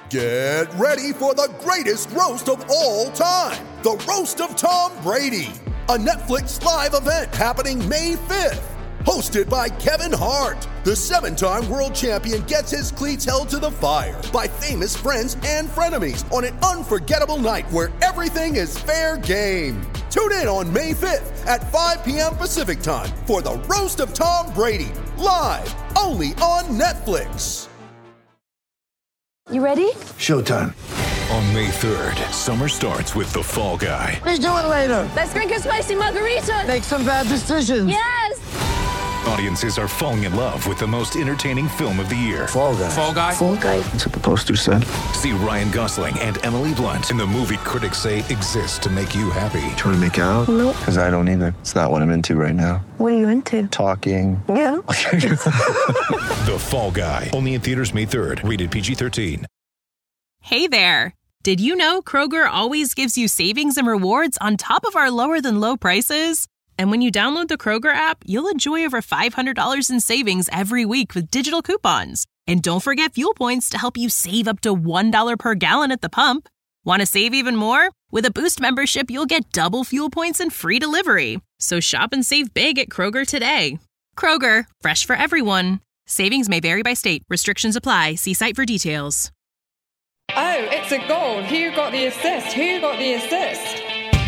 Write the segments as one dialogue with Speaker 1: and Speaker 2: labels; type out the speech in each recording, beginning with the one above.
Speaker 1: Get ready for the greatest roast of all time, the Roast of Tom Brady, a Netflix live event happening May 5th. Hosted by Kevin Hart, the 7-time world champion gets his cleats held to the fire by famous friends and frenemies on an unforgettable night where everything is fair game. Tune in on May 5th at 5 p.m. Pacific time for the Roast of Tom Brady, live only on Netflix.
Speaker 2: You ready?
Speaker 3: Showtime.
Speaker 4: On May 3rd, summer starts with The Fall Guy.
Speaker 3: Let's do it later.
Speaker 2: Let's drink a spicy margarita.
Speaker 3: Make some bad decisions.
Speaker 2: Yes!
Speaker 4: Audiences are falling in love with the most entertaining film of the year.
Speaker 3: Fall Guy.
Speaker 5: Fall Guy?
Speaker 2: Fall Guy.
Speaker 3: That's what the poster said.
Speaker 4: See Ryan Gosling and Emily Blunt in the movie critics say exists to make you happy.
Speaker 3: Trying to make it out?
Speaker 2: Nope.
Speaker 3: Because I don't either. It's not what I'm into right now.
Speaker 2: What are you into?
Speaker 3: Talking.
Speaker 2: Yeah.
Speaker 4: The Fall Guy. Only in theaters May 3rd. Rated PG-13.
Speaker 6: Hey there. Did you know Kroger always gives you savings and rewards on top of our lower than low prices? And when you download the Kroger app, you'll enjoy over $500 in savings every week with digital coupons. And don't forget fuel points to help you save up to $1 per gallon at the pump. Want to save even more? With a Boost membership, you'll get double fuel points and free delivery. So shop and save big at Kroger today. Kroger, fresh for everyone. Savings may vary by state. Restrictions apply. See site for details.
Speaker 7: Oh, it's a goal. Who got the assist? Who got the assist?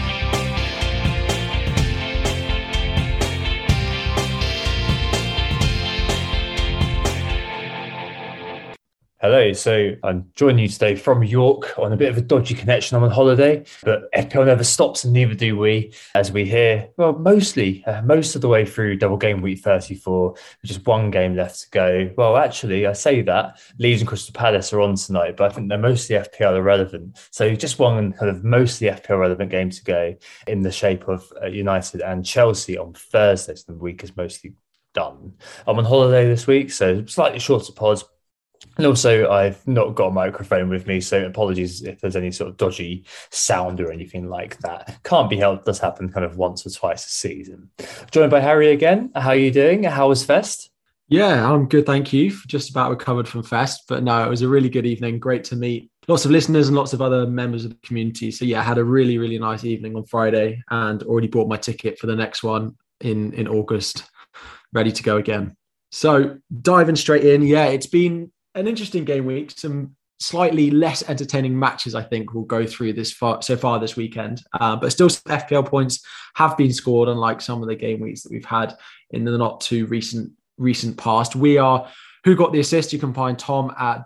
Speaker 8: Hello, so I'm joining you today from York on a bit of a dodgy connection. I'm on holiday, but FPL never stops and neither do we, as we hear, well, most of the way through double game week 34, with just one game left to go. Well, actually, I say that, Leeds and Crystal Palace are on tonight, but I think they're mostly FPL irrelevant. So just one kind of mostly FPL relevant game to go in the shape of United and Chelsea on Thursday, so the week is mostly done. I'm on holiday this week, so slightly shorter pods. And also, I've not got a microphone with me, so apologies if there's any sort of dodgy sound or anything like that. Can't be helped. Does happen kind of once or twice a season. Joined by Harry again. How are you doing? How was Fest?
Speaker 9: Yeah, I'm good, thank you. Just about recovered from Fest. But no, it was a really good evening. Great to meet lots of listeners and lots of other members of the community. So yeah, I had a really, really nice evening on Friday and already bought my ticket for the next one in August. Ready to go again. So diving straight in. Yeah, it's been an interesting game week. Some slightly less entertaining matches, I think, will go through so far this weekend. But still, some FPL points have been scored, unlike some of the game weeks that we've had in the not too recent past. We are Who Got the Assist? You can find Tom at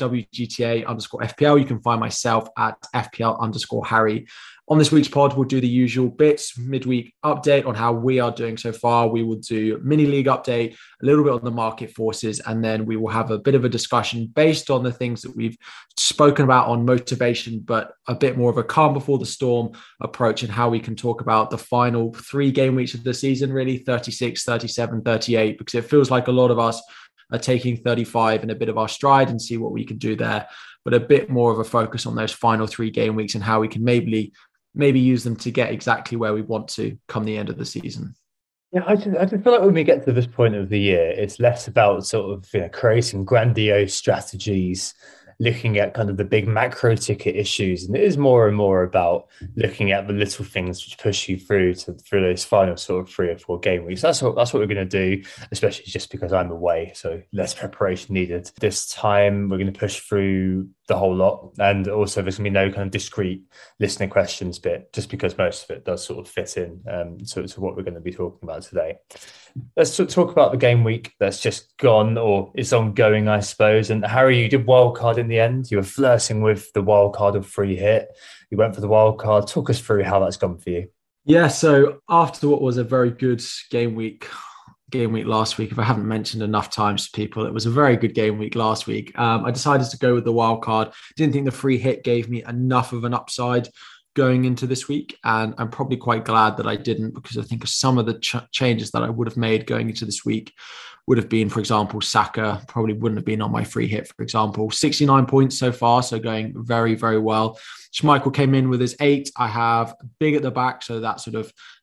Speaker 9: WGTA_FPL. You can find myself at FPL_Harry. On this week's pod, we'll do the usual bits, midweek update on how we are doing so far. We will do mini league update, a little bit on the market forces, and then we will have a bit of a discussion based on the things that we've spoken about on motivation, but a bit more of a calm before the storm approach and how we can talk about the final 3 game weeks of the season, really 36, 37, 38, because it feels like a lot of us are taking 35 in a bit of our stride and see what we can do there, but a bit more of a focus on those final 3 game weeks and how we can maybe use them to get exactly where we want to come the end of the season.
Speaker 8: Yeah, I just feel like when we get to this point of the year, it's less about sort of creating grandiose strategies, looking at kind of the big macro ticket issues, and it is more and more about looking at the little things which push you through those final sort of 3 or 4 game weeks. That's what we're going to do, especially just because I'm away, so less preparation needed. This time we're going to push through the whole lot, and also there's going to be no kind of discrete listener questions bit, just because most of it does sort of fit in to what we're going to be talking about today. Let's talk about the game week that's just gone, or is ongoing, I suppose. And Harry, you did wildcard in the end. You were flirting with the wildcard of free hit. You went for the wildcard. Talk us through how that's gone for you.
Speaker 9: Yeah, so after what was a very good game week last week, if I haven't mentioned enough times to people, it was a very good game week last week. I decided to go with the wildcard. Didn't think the free hit gave me enough of an upside going into this week, and I'm probably quite glad that I didn't, because I think some of the changes that I would have made going into this week would have been, for example, Saka probably wouldn't have been on my free hit, for example. 69 points so far, so going very, very well. Schmeichel came in with his 8. I have Big at the back, so that sort of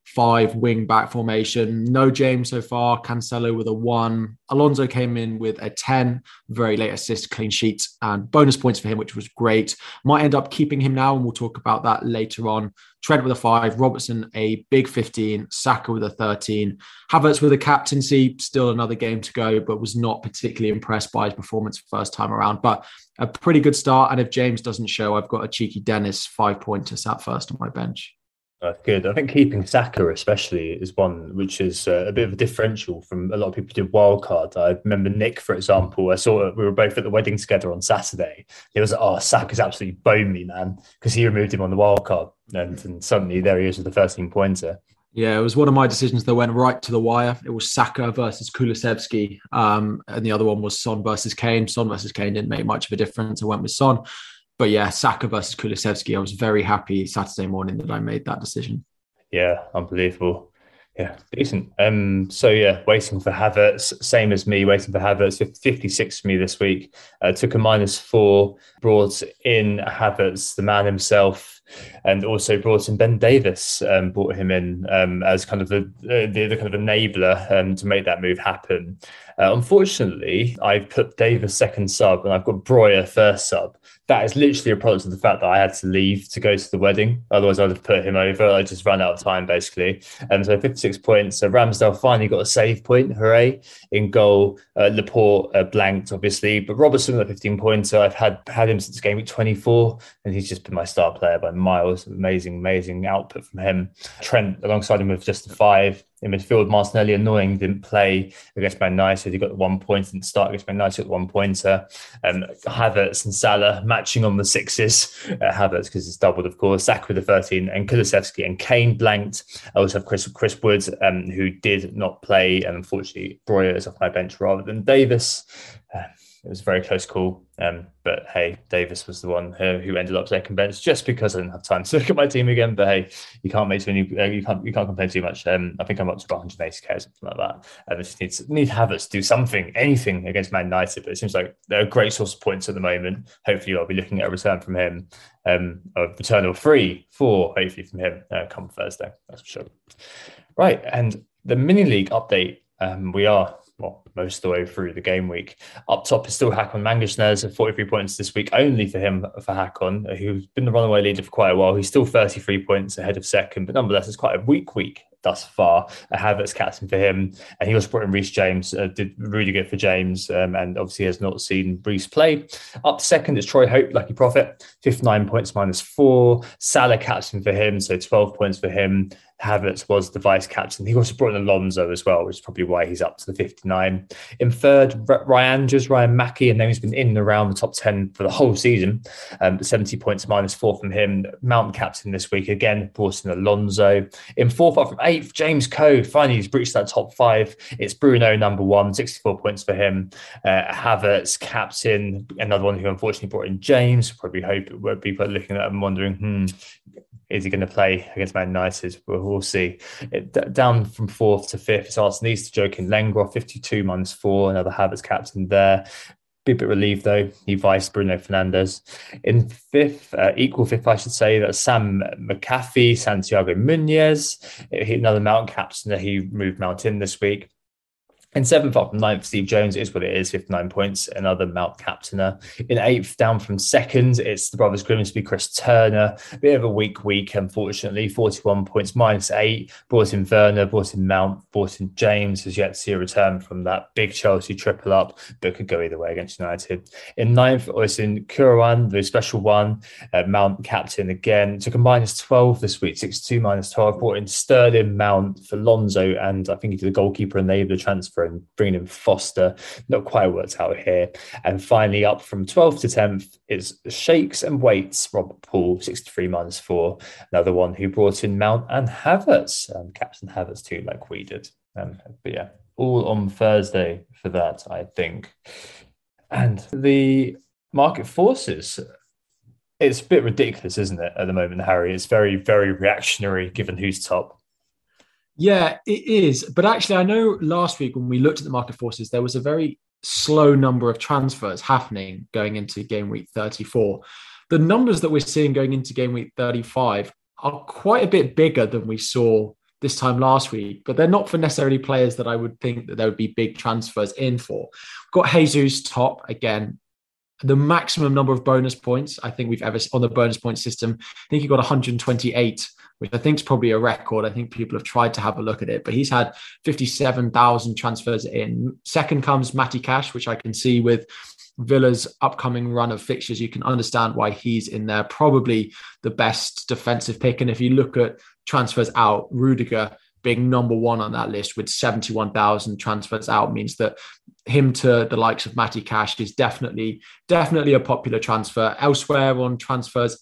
Speaker 9: 5 wing back formation. No James so far. Cancelo with a 1. Alonso came in with a 10. Very late assist, clean sheet, and bonus points for him, which was great. Might end up keeping him now, and we'll talk about that later on. Trent with a 5. Robertson a big 15. Saka with a 13. Havertz with a captaincy. Still another game to go, but was not particularly impressed by his performance first time around. But a pretty good start. And if James doesn't show, I've got a cheeky Dennis 5-pointer sat first on my bench.
Speaker 8: Good. I think keeping Saka especially is one which is a bit of a differential from a lot of people who did wildcard. I remember Nick, for example, I saw we were both at the wedding together on Saturday. He was like, oh, Saka's absolutely boned me, man, because he removed him on the wildcard. And suddenly there he is with the 13-pointer.
Speaker 9: Yeah, it was one of my decisions that went right to the wire. It was Saka versus Kulusevski, and the other one was Son versus Kane. Son versus Kane didn't make much of a difference. I went with Son. But yeah, Saka versus Kulusevski, I was very happy Saturday morning that I made that decision.
Speaker 8: Yeah, unbelievable. Yeah, decent. So yeah, waiting for Havertz, same as me, waiting for Havertz, 56 for me this week. Took a -4, brought in Havertz, the man himself, and also brought in Ben Davies, brought him in as kind of the kind of enabler to make that move happen. Unfortunately, I've put Davies second sub and I've got Breuer first sub. That is literally a product of the fact that I had to leave to go to the wedding. Otherwise, I'd have put him over. I just ran out of time, basically. So 56 points. So Ramsdale finally got a save point. Hooray. In goal, Laporte blanked, obviously. But Robertson with a 15-pointer. I've had him since game week 24, and he's just been my star player by miles. Amazing output from him. Trent alongside him with just a 5. In midfield, Martinelli, annoying, didn't play against Man United. He got the 1 point, didn't start against Man United, got the 1-pointer. Havertz and Salah matching on the 6s. Havertz, because it's doubled, of course. Saka with the 13, and Kulusevski and Kane blanked. I also have Chris Wood, who did not play, and unfortunately, Breuer is off my bench rather than Davies. It was a very close call, but hey, Davies was the one who ended up second bench just because I didn't have time to look at my team again. But hey, you can't make too many. You can't complain too much. I think I'm up to about 180k or something like that. And I just need Havertz to do anything against Man United. But it seems like they're a great source of points at the moment. Hopefully, I'll be looking at a return from him, a return of 3-4, hopefully from him come Thursday. That's for sure. Right, and the mini league update. We are most of the way through the game week. Up top is still Haakon Mangersnes at 43 points this week, only for Haakon, who's been the runaway leader for quite a while. He's still 33 points ahead of second, but nonetheless, it's quite a weak week thus far. Havertz captain for him, and he also brought in Reece James, did really good for James, and obviously has not seen Reece play. Up second is Troy Hope, Lucky Prophet, 59 points -4. Salah captain for him, so 12 points for him. Havertz was the vice captain. He also brought in Alonso as well, which is probably why he's up to the 59. In third, Ryan Mackie, and then he's been in and around the top 10 for the whole season. 70 points -4 from him. Mount captain this week, again, brought in Alonso. In fourth, up from 8th, James Coe. Finally, he's breached that top 5. It's Bruno, number 1, 64 points for him. Havertz, captain, another one who unfortunately brought in James. Probably hope it won't be looking at him wondering, is he going to play against Man United? We'll see. Down from 4th to 5th, it's Arsenal to Joaquin Lengroth, 52 -4, another Havertz captain there. Be a bit relieved, though. He viced Bruno Fernandes. In 5th, equal 5th, I should say, that's Sam McAfee, Santiago Munez, another Mount captain. He moved Mount in this week. In 7th, up from 9th, Steve Jones is what it is, 59 points, another Mount captainer. In 8th, down from 2nd, it's the brothers Grimsby, Chris Turner. A bit of a weak week, unfortunately, 41 points, -8. Brought in Werner, brought in Mount, brought in James. Has yet to see a return from that big Chelsea triple up, but could go either way against United. In 9th, it's in Kurawan, the special one, Mount captain again. Took a -12 this week, 62 -12. Brought in Sterling, Mount for Lonzo, and I think he did a goalkeeper enabler transfer and bringing in Foster. Not quite worked out here. And finally, up from 12th to 10th is Shakes and Weights, Robert Poole, 63 -4. Another one who brought in Mount and Havertz, Captain Havertz too, like we did. But yeah, all on Thursday for that, I think. And the market forces, it's a bit ridiculous, isn't it, at the moment, Harry? It's very, very reactionary given who's top.
Speaker 9: Yeah, it is. But actually, I know last week when we looked at the market forces, there was a very slow number of transfers happening going into game week 34. The numbers that we're seeing going into game week 35 are quite a bit bigger than we saw this time last week, but they're not for necessarily players that I would think that there would be big transfers in for. We've got Jesus top again. The maximum number of bonus points I think we've ever on the bonus point system. I think he got 128, which I think is probably a record. I think people have tried to have a look at it, but he's had 57,000 transfers in. Second comes Matty Cash, which I can see with Villa's upcoming run of fixtures. You can understand why he's in there. Probably the best defensive pick. And if you look at transfers out, Rudiger being number one on that list with 71,000 transfers out means that him to the likes of Matty Cash is definitely a popular transfer. Elsewhere on transfers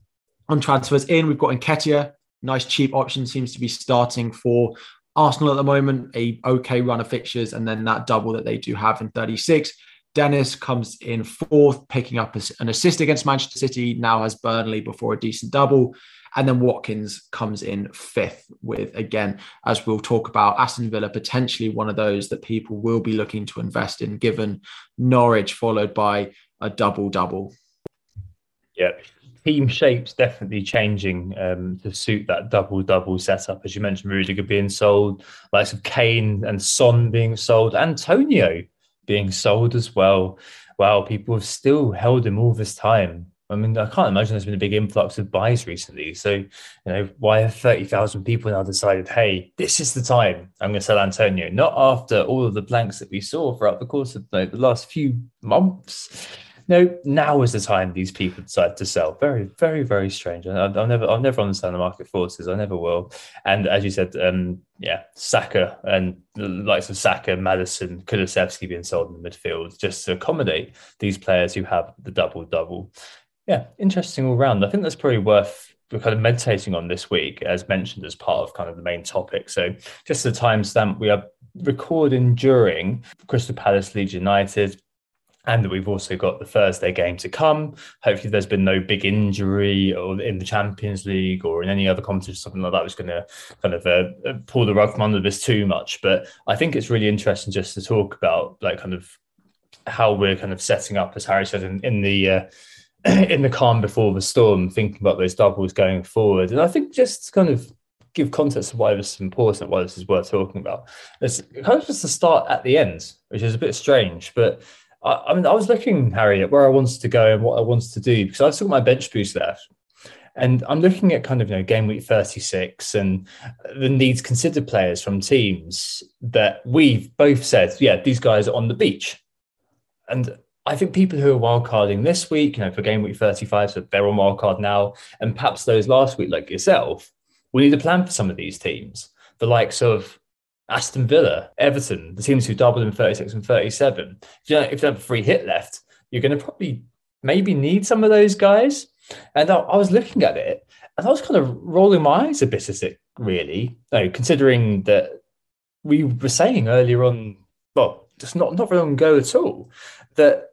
Speaker 9: in, we've got Nketiah. Nice cheap option, seems to be starting for Arsenal at the moment. A okay run of fixtures, and then that double that they do have in 36. Dennis comes in fourth, picking up an assist against Manchester City, now has Burnley before a decent double. And then Watkins comes in fifth with, again, as we'll talk about, Aston Villa, potentially one of those that people will be looking to invest in, given Norwich followed by a double-double.
Speaker 8: Yeah, team shape's definitely changing to suit that double-double setup. As you mentioned, Rudiger being sold, likes of Kane and Son being sold, Antonio being sold as well. Wow, people have still held him all this time. I mean, I can't imagine there's been a big influx of buys recently. So, why have 30,000 people now decided, hey, this is the time I'm going to sell Antonio? Not after all of the blanks that we saw throughout the course of the last few months. No, now is the time these people decide to sell. Very, very, very strange. I'll never understand the market forces. I never will. And as you said, Saka and the likes of Saka, Maddison, Kulusevski being sold in the midfield just to accommodate these players who have the double-double. Yeah, interesting all round. I think that's probably worth kind of meditating on this week, as mentioned, as part of kind of the main topic. So just the timestamp, we are recording during Crystal Palace, Leeds United, and we've also got the Thursday game to come. Hopefully there's been no big injury or in the Champions League or in any other competition, something like that was going to kind of pull the rug from under this too much. But I think it's really interesting just to talk about like kind of how we're kind of setting up, as Harry said, in the calm before the storm, thinking about those doubles going forward. And I think just to kind of give context to why this is important, why this is worth talking about, it's kind of just to start at the end, which is a bit strange. But I mean, I was looking, Harry, at where I wanted to go and what I wanted to do, because I still got my bench boost left. And I'm looking at kind of, game week 36 and the needs considered players from teams that we've both said, yeah, these guys are on the beach. And I think people who are wildcarding this week, for game week 35, so they're on wildcard now, and perhaps those last week, like yourself, we need a plan for some of these teams. The likes of Aston Villa, Everton, the teams who doubled in 36 and 37. If you don't have a free hit left, you're going to probably maybe need some of those guys. And I was looking at it, and I was kind of rolling my eyes a bit at it, really, considering that we were saying earlier on, well, just not very long ago at all, that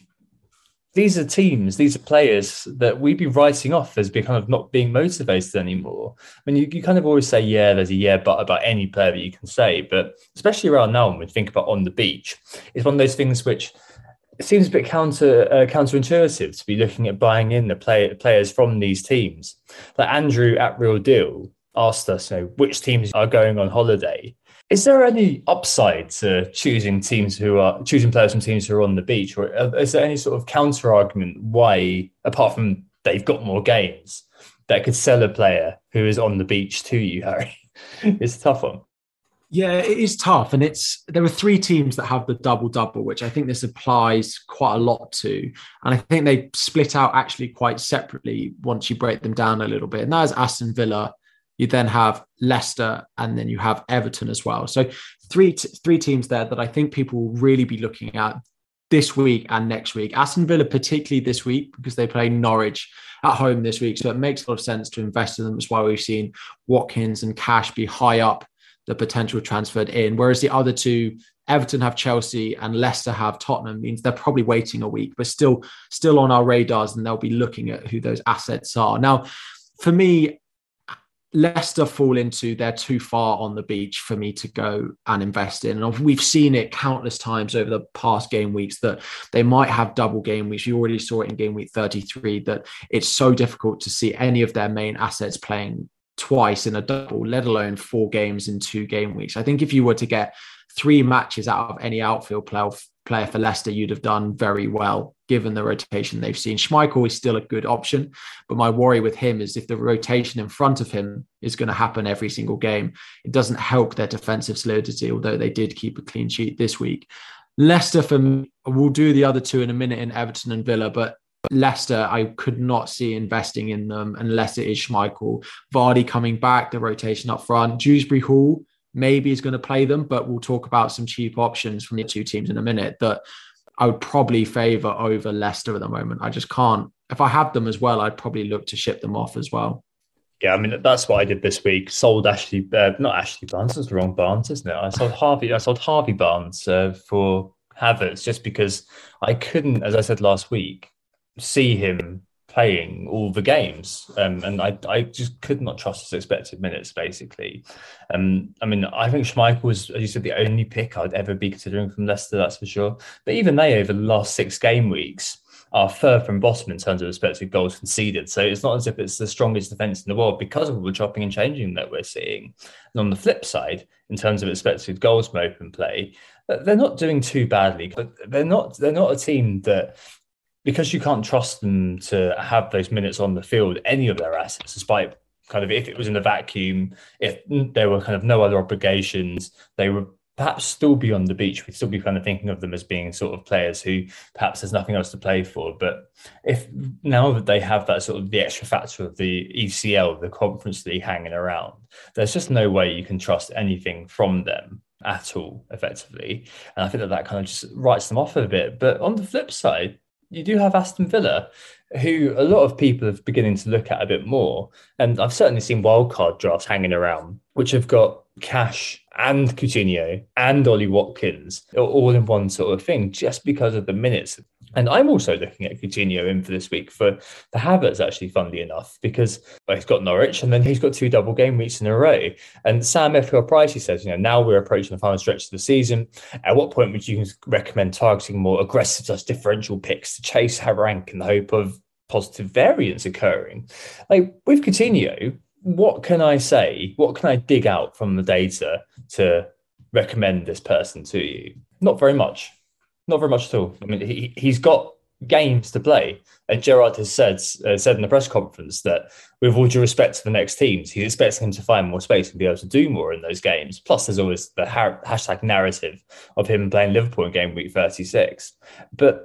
Speaker 8: these are teams, these are players that we'd be writing off as kind of not being motivated anymore. I mean, you kind of always say, yeah, there's a yeah, but about any player that you can say, but especially around now when we think about on the beach, it's one of those things which it seems a bit counterintuitive to be looking at buying in the players from these teams. Like Andrew at Real Deal asked us, which teams are going on holiday. Is there any upside to choosing players from teams who are on the beach, or is there any sort of counter argument why, apart from they've got more games, that could sell a player who is on the beach to you, Harry? It's a tough one.
Speaker 9: Yeah, it is tough. And there were three teams that have the double-double, which I think this applies quite a lot to. And I think they split out actually quite separately once you break them down a little bit. And that is Aston Villa. You then have Leicester, and then you have Everton as well. So three teams there that I think people will really be looking at this week and next week. Aston Villa particularly this week because they play Norwich at home this week. So it makes a lot of sense to invest in them. That's why we've seen Watkins and Cash be high up the potential transferred in. Whereas the other two, Everton have Chelsea and Leicester have Tottenham, means they're probably waiting a week, but still on our radars, and they'll be looking at who those assets are. Now, for me, Leicester fall into they're too far on the beach for me to go and invest in. And we've seen it countless times over the past game weeks that they might have double game weeks. You already saw it in game week 33, that it's so difficult to see any of their main assets playing twice in a double, let alone 4 games in 2 game weeks. I think if you were to get 3 matches out of any outfield player for Leicester, you'd have done very well, given the rotation they've seen. Schmeichel is still a good option, but my worry with him is if the rotation in front of him is going to happen every single game, it doesn't help their defensive solidity, although they did keep a clean sheet this week. Leicester, for me, we'll do the other 2 in a minute in Everton and Villa, but Leicester, I could not see investing in them unless it is Schmeichel. Vardy coming back, the rotation up front. Dewsbury Hall maybe is going to play them, but we'll talk about some cheap options from the 2 teams in a minute that I would probably favour over Leicester at the moment. I just can't. If I had them as well, I'd probably look to ship them off as well.
Speaker 8: Yeah, I mean, that's what I did this week. Sold not Ashley Barnes, that's the wrong Barnes, isn't it? I sold Harvey Barnes for Havertz just because I couldn't, as I said last week, see him playing all the games. And I just could not trust his expected minutes, basically. I mean, I think Schmeichel was, as you said, the only pick I'd ever be considering from Leicester, that's for sure. But even they, over the last 6 game weeks, are third from bottom in terms of expected goals conceded. So it's not as if it's the strongest defence in the world because of all the chopping and changing that we're seeing. And on the flip side, in terms of expected goals from open play, they're not doing too badly. But they're not a team that, because you can't trust them to have those minutes on the field, any of their assets, despite kind of if it was in a vacuum, if there were kind of no other obligations, they would perhaps still be on the beach. We'd still be kind of thinking of them as being sort of players who perhaps there's nothing else to play for. But if now that they have that sort of the extra factor of the ECL, the Conference League hanging around, there's just no way you can trust anything from them at all, effectively. And I think that kind of just writes them off a bit. But on the flip side, you do have Aston Villa, who a lot of people are beginning to look at a bit more. And I've certainly seen wildcard drafts hanging around, which have got Cash and Coutinho and Ollie Watkins all in one sort of thing, just because of the minutes. And I'm also looking at Coutinho in for this week for Havertz, actually, funnily enough, because he's got Norwich and then he's got 2 double game weeks in a row. And Sam FPL-Pricey says, now we're approaching the final stretch of the season. At what point would you recommend targeting more aggressive differential picks to chase rank in the hope of positive variance occurring? Like with Coutinho, what can I say? What can I dig out from the data to recommend this person to you? Not very much. Not very much at all. I mean, he's got games to play. And Gerrard has said in the press conference that with all due respect to the next teams, he's expecting him to find more space and be able to do more in those games. Plus, there's always the hashtag narrative of him playing Liverpool in game week 36. But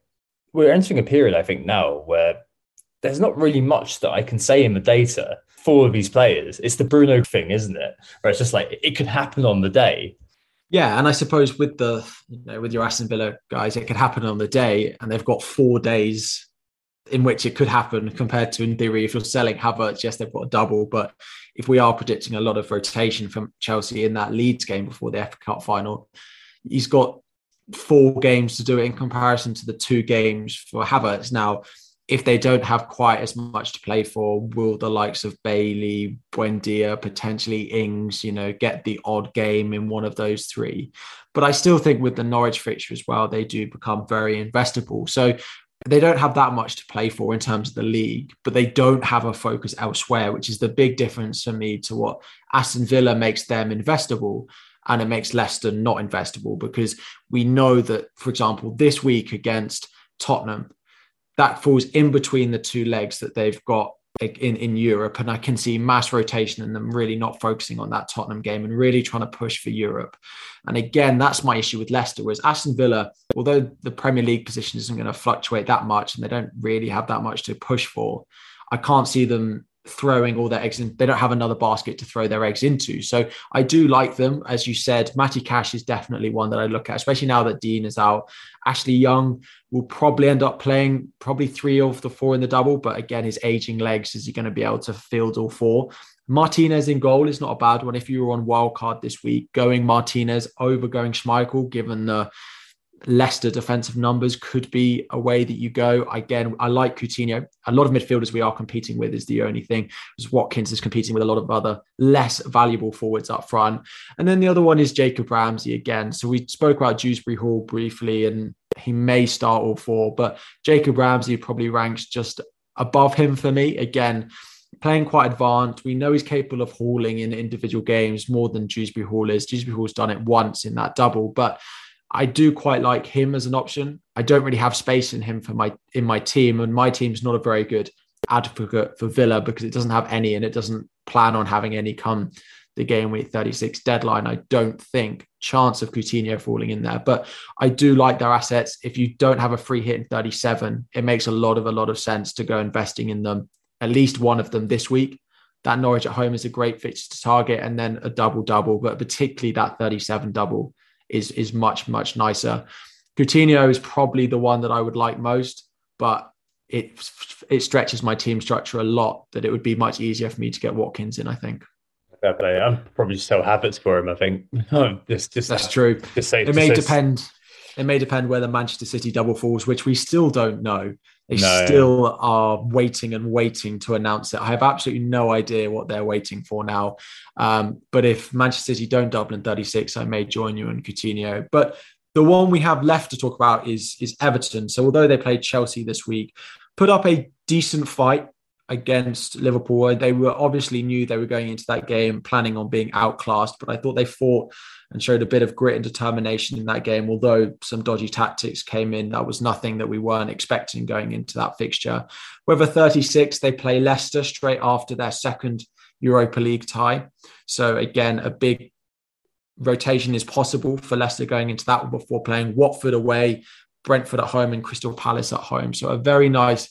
Speaker 8: we're entering a period, I think, now where there's not really much that I can say in the data for these players. It's the Bruno thing, isn't it? Where it's just like, it could happen on the day.
Speaker 9: Yeah, and I suppose with with your Aston Villa guys, it could happen on the day, and they've got 4 days in which it could happen, compared to, in theory, if you're selling Havertz, yes, they've got a double, but if we are predicting a lot of rotation from Chelsea in that Leeds game before the FA Cup final, he's got 4 games to do it in comparison to the 2 games for Havertz. Now, if they don't have quite as much to play for, will the likes of Bailey, Buendia, potentially Ings, get the odd game in one of those 3? But I still think with the Norwich fixture as well, they do become very investable. So they don't have that much to play for in terms of the league, but they don't have a focus elsewhere, which is the big difference for me to what Aston Villa makes them investable. And it makes Leicester not investable, because we know that, for example, this week against Tottenham, that falls in between the 2 legs that they've got in Europe. And I can see mass rotation in them really not focusing on that Tottenham game and really trying to push for Europe. And again, that's my issue with Leicester, whereas Aston Villa, although the Premier League position isn't going to fluctuate that much and they don't really have that much to push for, I can't see them throwing all their eggs in. They don't have another basket to throw their eggs into. So I do like them. As you said, Matty Cash is definitely one that I look at, especially now that Dean is out. Ashley Young will probably end up playing probably 3 of the 4 in the double, but again, his aging legs, is he going to be able to field all 4? Martinez in goal is not a bad one. If you were on wildcard this week, going Martinez over going Schmeichel, given the Leicester defensive numbers, could be a way that you go. Again, I like Coutinho. A lot of midfielders we are competing with is the only thing. Because Watkins is competing with a lot of other less valuable forwards up front. And then the other one is Jacob Ramsey again. So we spoke about Dewsbury Hall briefly, and he may start all 4, but Jacob Ramsey probably ranks just above him for me. Again, playing quite advanced. We know he's capable of hauling in individual games more than Dewsbury Hall is. Dewsbury Hall's done it once in that double, but I do quite like him as an option. I don't really have space in him in my team, and my team's not a very good advocate for Villa because it doesn't have any, and it doesn't plan on having any come the game week 36 deadline. I don't think chance of Coutinho falling in there, but I do like their assets. If you don't have a free hit in 37, it makes a lot of sense to go investing in them, at least one of them this week. That Norwich at home is a great fixture to target, and then a double, but particularly that 37 double is much nicer. Coutinho is probably the one that I would like most, but it stretches my team structure a lot that it would be much easier for me to get Watkins in, I think.
Speaker 8: Fair play. I'm probably sell habits for him, I think.
Speaker 9: That's true. It may depend where the Manchester City double falls, which we still don't know. They still are waiting to announce it. I have absolutely no idea what they're waiting for now. But if Manchester City don't double in 36, I may join you on Coutinho. But the one we have left to talk about is Everton. So although they played Chelsea this week, put up a decent fight against Liverpool. They were obviously knew they were going into that game planning on being outclassed, but I thought they fought and showed a bit of grit and determination in that game. Although some dodgy tactics came in, that was nothing that we weren't expecting going into that fixture. With a 36, they play Leicester straight after their second Europa League tie. So again, a big rotation is possible for Leicester going into that one before playing Watford away, Brentford at home, and Crystal Palace at home. So a very nice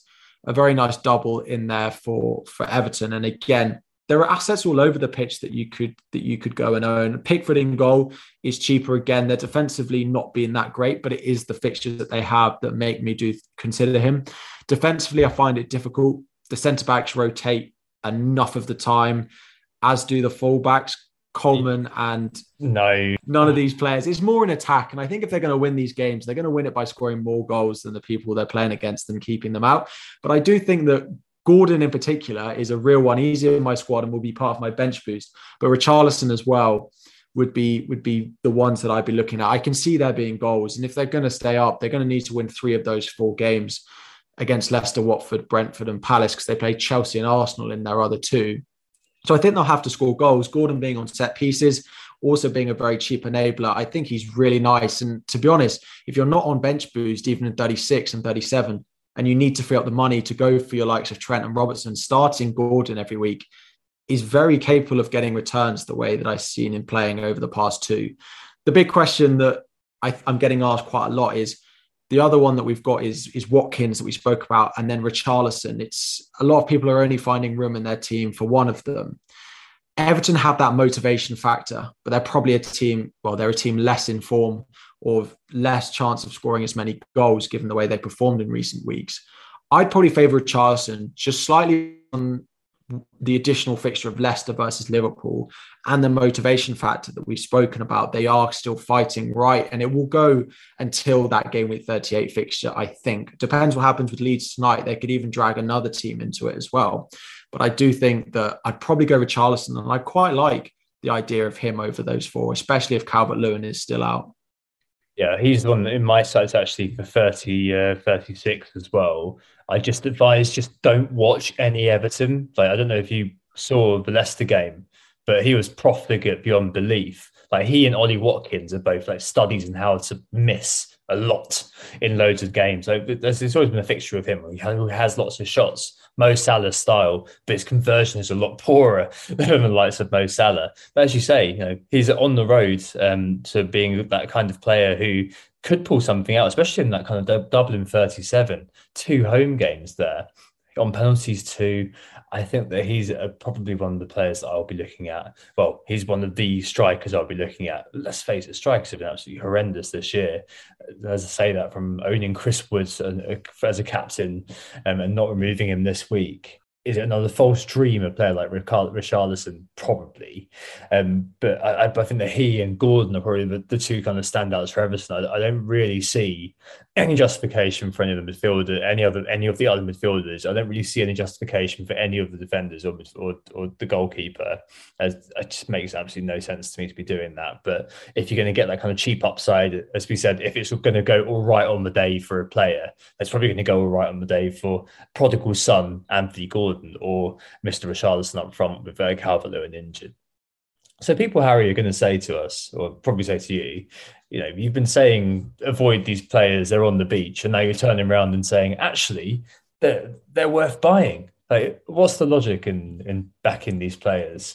Speaker 9: double in there for Everton. And again, there are assets all over the pitch that you could go and own. Pickford in goal is cheaper again. They're defensively not being that great, but it is the fixtures that they have that make me consider him. Defensively, I find it difficult. The centre-backs rotate enough of the time, as do the full-backs. Coleman and none of these players. It's more an attack. And I think if they're going to win these games, they're going to win it by scoring more goals than the people they're playing against and keeping them out. But I do think that Gordon in particular is a real one. He's in my squad and will be part of my bench boost. But Richarlison as well would be the ones that I'd be looking at. I can see there being goals. And if they're going to stay up, they're going to need to win 3 of those 4 games against Leicester, Watford, Brentford and Palace, because they play Chelsea and Arsenal in their other 2. So I think they'll have to score goals. Gordon being on set pieces, also being a very cheap enabler. I think he's really nice. And to be honest, if you're not on bench boost, even in 36 and 37, and you need to free up the money to go for your likes of Trent and Robertson, starting Gordon every week is very capable of getting returns the way that I've seen him playing over the past 2. The big question that I'm getting asked quite a lot is, the other one that we've got is Watkins that we spoke about, and then Richarlison. It's a lot of people are only finding room in their team for one of them. Everton have that motivation factor, but they're probably a team less in form or less chance of scoring as many goals given the way they performed in recent weeks. I'd probably favour Richarlison just slightly on the additional fixture of Leicester versus Liverpool and the motivation factor that we've spoken about. They are still fighting, right? And it will go until that game week 38 fixture, I think. Depends what happens with Leeds tonight. They could even drag another team into it as well. But I do think that I'd probably go with Richarlison, and I quite like the idea of him over those 4, especially if Calvert-Lewin is still out.
Speaker 8: Yeah, he's the one in my sights actually for 36 as well. I just advise, just don't watch any Everton. Like, I don't know if you saw the Leicester game, but he was profligate beyond belief. Like, he and Ollie Watkins are both like studies in how to miss a lot in loads of games. Like, there's always been a fixture of him who has lots of shots, Mo Salah style, but his conversion is a lot poorer than the likes of Mo Salah. But as you say, he's on the road to being that kind of player who could pull something out, especially in that kind of double in 37, 2 home games there on penalties too. I think that he's probably one of the players that I'll be looking at. Well, he's one of the strikers I'll be looking at. Let's face it, strikers have been absolutely horrendous this year. As I say that from owning Chris Woods as a captain and not removing him this week. Is it another false dream, a player like Richarlison? Probably. But I think that he and Gordon are probably the 2 kind of standouts for Everton. I don't really see any justification for any of the midfielders, any of the other midfielders. I don't really see any justification for any of the defenders or the goalkeeper. It just makes absolutely no sense to me to be doing that. But if you're going to get that kind of cheap upside, as we said, if it's going to go all right on the day for a player, it's probably going to go all right on the day for prodigal son Anthony Gordon. Jordan or Mr. Richarlison up front with Calvert-Lewin injured. So people, Harry, are going to say to us, or probably say to you, you've been saying avoid these players, they're on the beach, and now you're turning around and saying, actually, they're worth buying. Like, what's the logic in backing these players?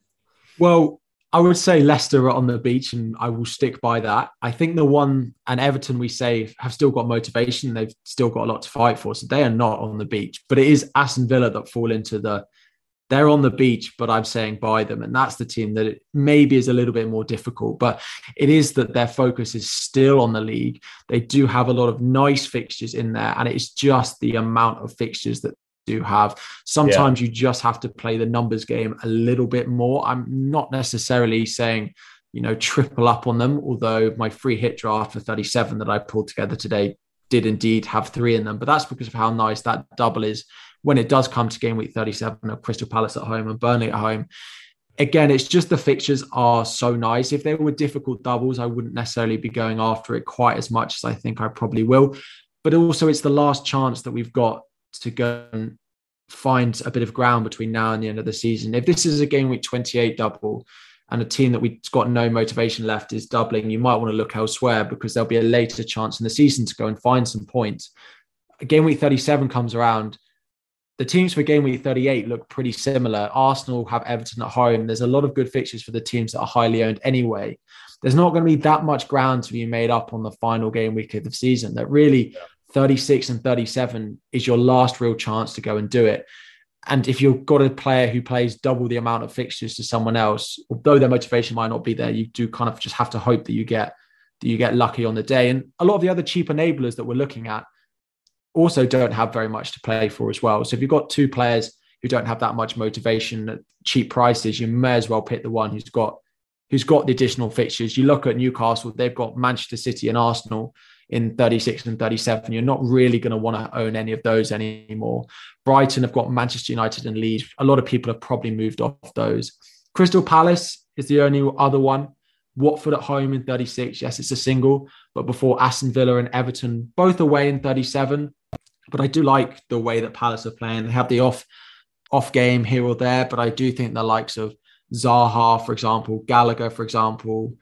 Speaker 9: Well, I would say Leicester are on the beach, and I will stick by that. I think the one, and Everton, we say, have still got motivation. They've still got a lot to fight for, so they are not on the beach. But it is Aston Villa that fall into they're on the beach, but I'm saying buy them. And that's the team that it maybe is a little bit more difficult. But it is that their focus is still on the league. They do have a lot of nice fixtures in there, and it's just the amount of fixtures that do have. Sometimes you just have to play the numbers game a little bit more. I'm not necessarily saying, triple up on them, although my free hit draft for 37 that I pulled together today did indeed have 3 in them. But that's because of how nice that double is when it does come to game week 37 of Crystal Palace at home and Burnley at home. Again, it's just the fixtures are so nice. If they were difficult doubles, I wouldn't necessarily be going after it quite as much as I think I probably will. But also, it's the last chance that we've got to go and find a bit of ground between now and the end of the season. If this is a game week 28 double and a team that we've got no motivation left is doubling, you might want to look elsewhere, because there'll be a later chance in the season to go and find some points. Game week 37 comes around. The teams for game week 38 look pretty similar. Arsenal have Everton at home. There's a lot of good fixtures for the teams that are highly owned anyway. There's not going to be that much ground to be made up on the final game week of the season. That really 36 and 37 is your last real chance to go and do it. And if you've got a player who plays double the amount of fixtures to someone else, although their motivation might not be there, you do kind of just have to hope that you get lucky on the day. And a lot of the other cheap enablers that we're looking at also don't have very much to play for as well. So if you've got 2 players who don't have that much motivation at cheap prices, you may as well pick the one who's got the additional fixtures. You look at Newcastle, they've got Manchester City and Arsenal in 36 and 37. You're not really going to want to own any of those anymore. Brighton have got Manchester United and Leeds. A lot of people have probably moved off those. Crystal Palace is the only other one. Watford at home in 36. Yes, it's a single, but before Aston Villa and Everton, both away in 37. But I do like the way that Palace are playing. They have the off game here or there, but I do think the likes of Zaha, for example, Gallagher, for example,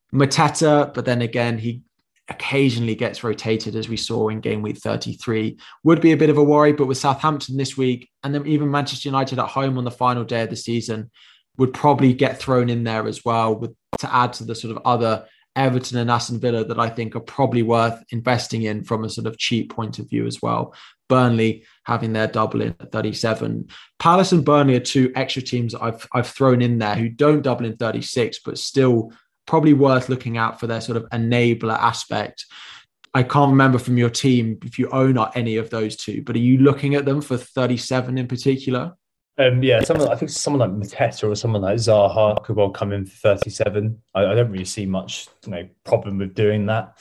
Speaker 9: Mateta, but then again, he occasionally gets rotated, as we saw in game week 33, would be a bit of a worry. But with Southampton this week, and then even Manchester United at home on the final day of the season, would probably get thrown in there as well, to add to the sort of other Everton and Aston Villa that I think are probably worth investing in from a sort of cheap point of view as well. Burnley having their double in at 37. Palace and Burnley are 2 extra teams that I've thrown in there who don't double in 36, but still probably worth looking out for their sort of enabler aspect. I can't remember from your team if you own any of those 2, but are you looking at them for 37 in particular?
Speaker 8: I think someone like Mateta or someone like Zaha could well come in for 37. I don't really see much problem with doing that.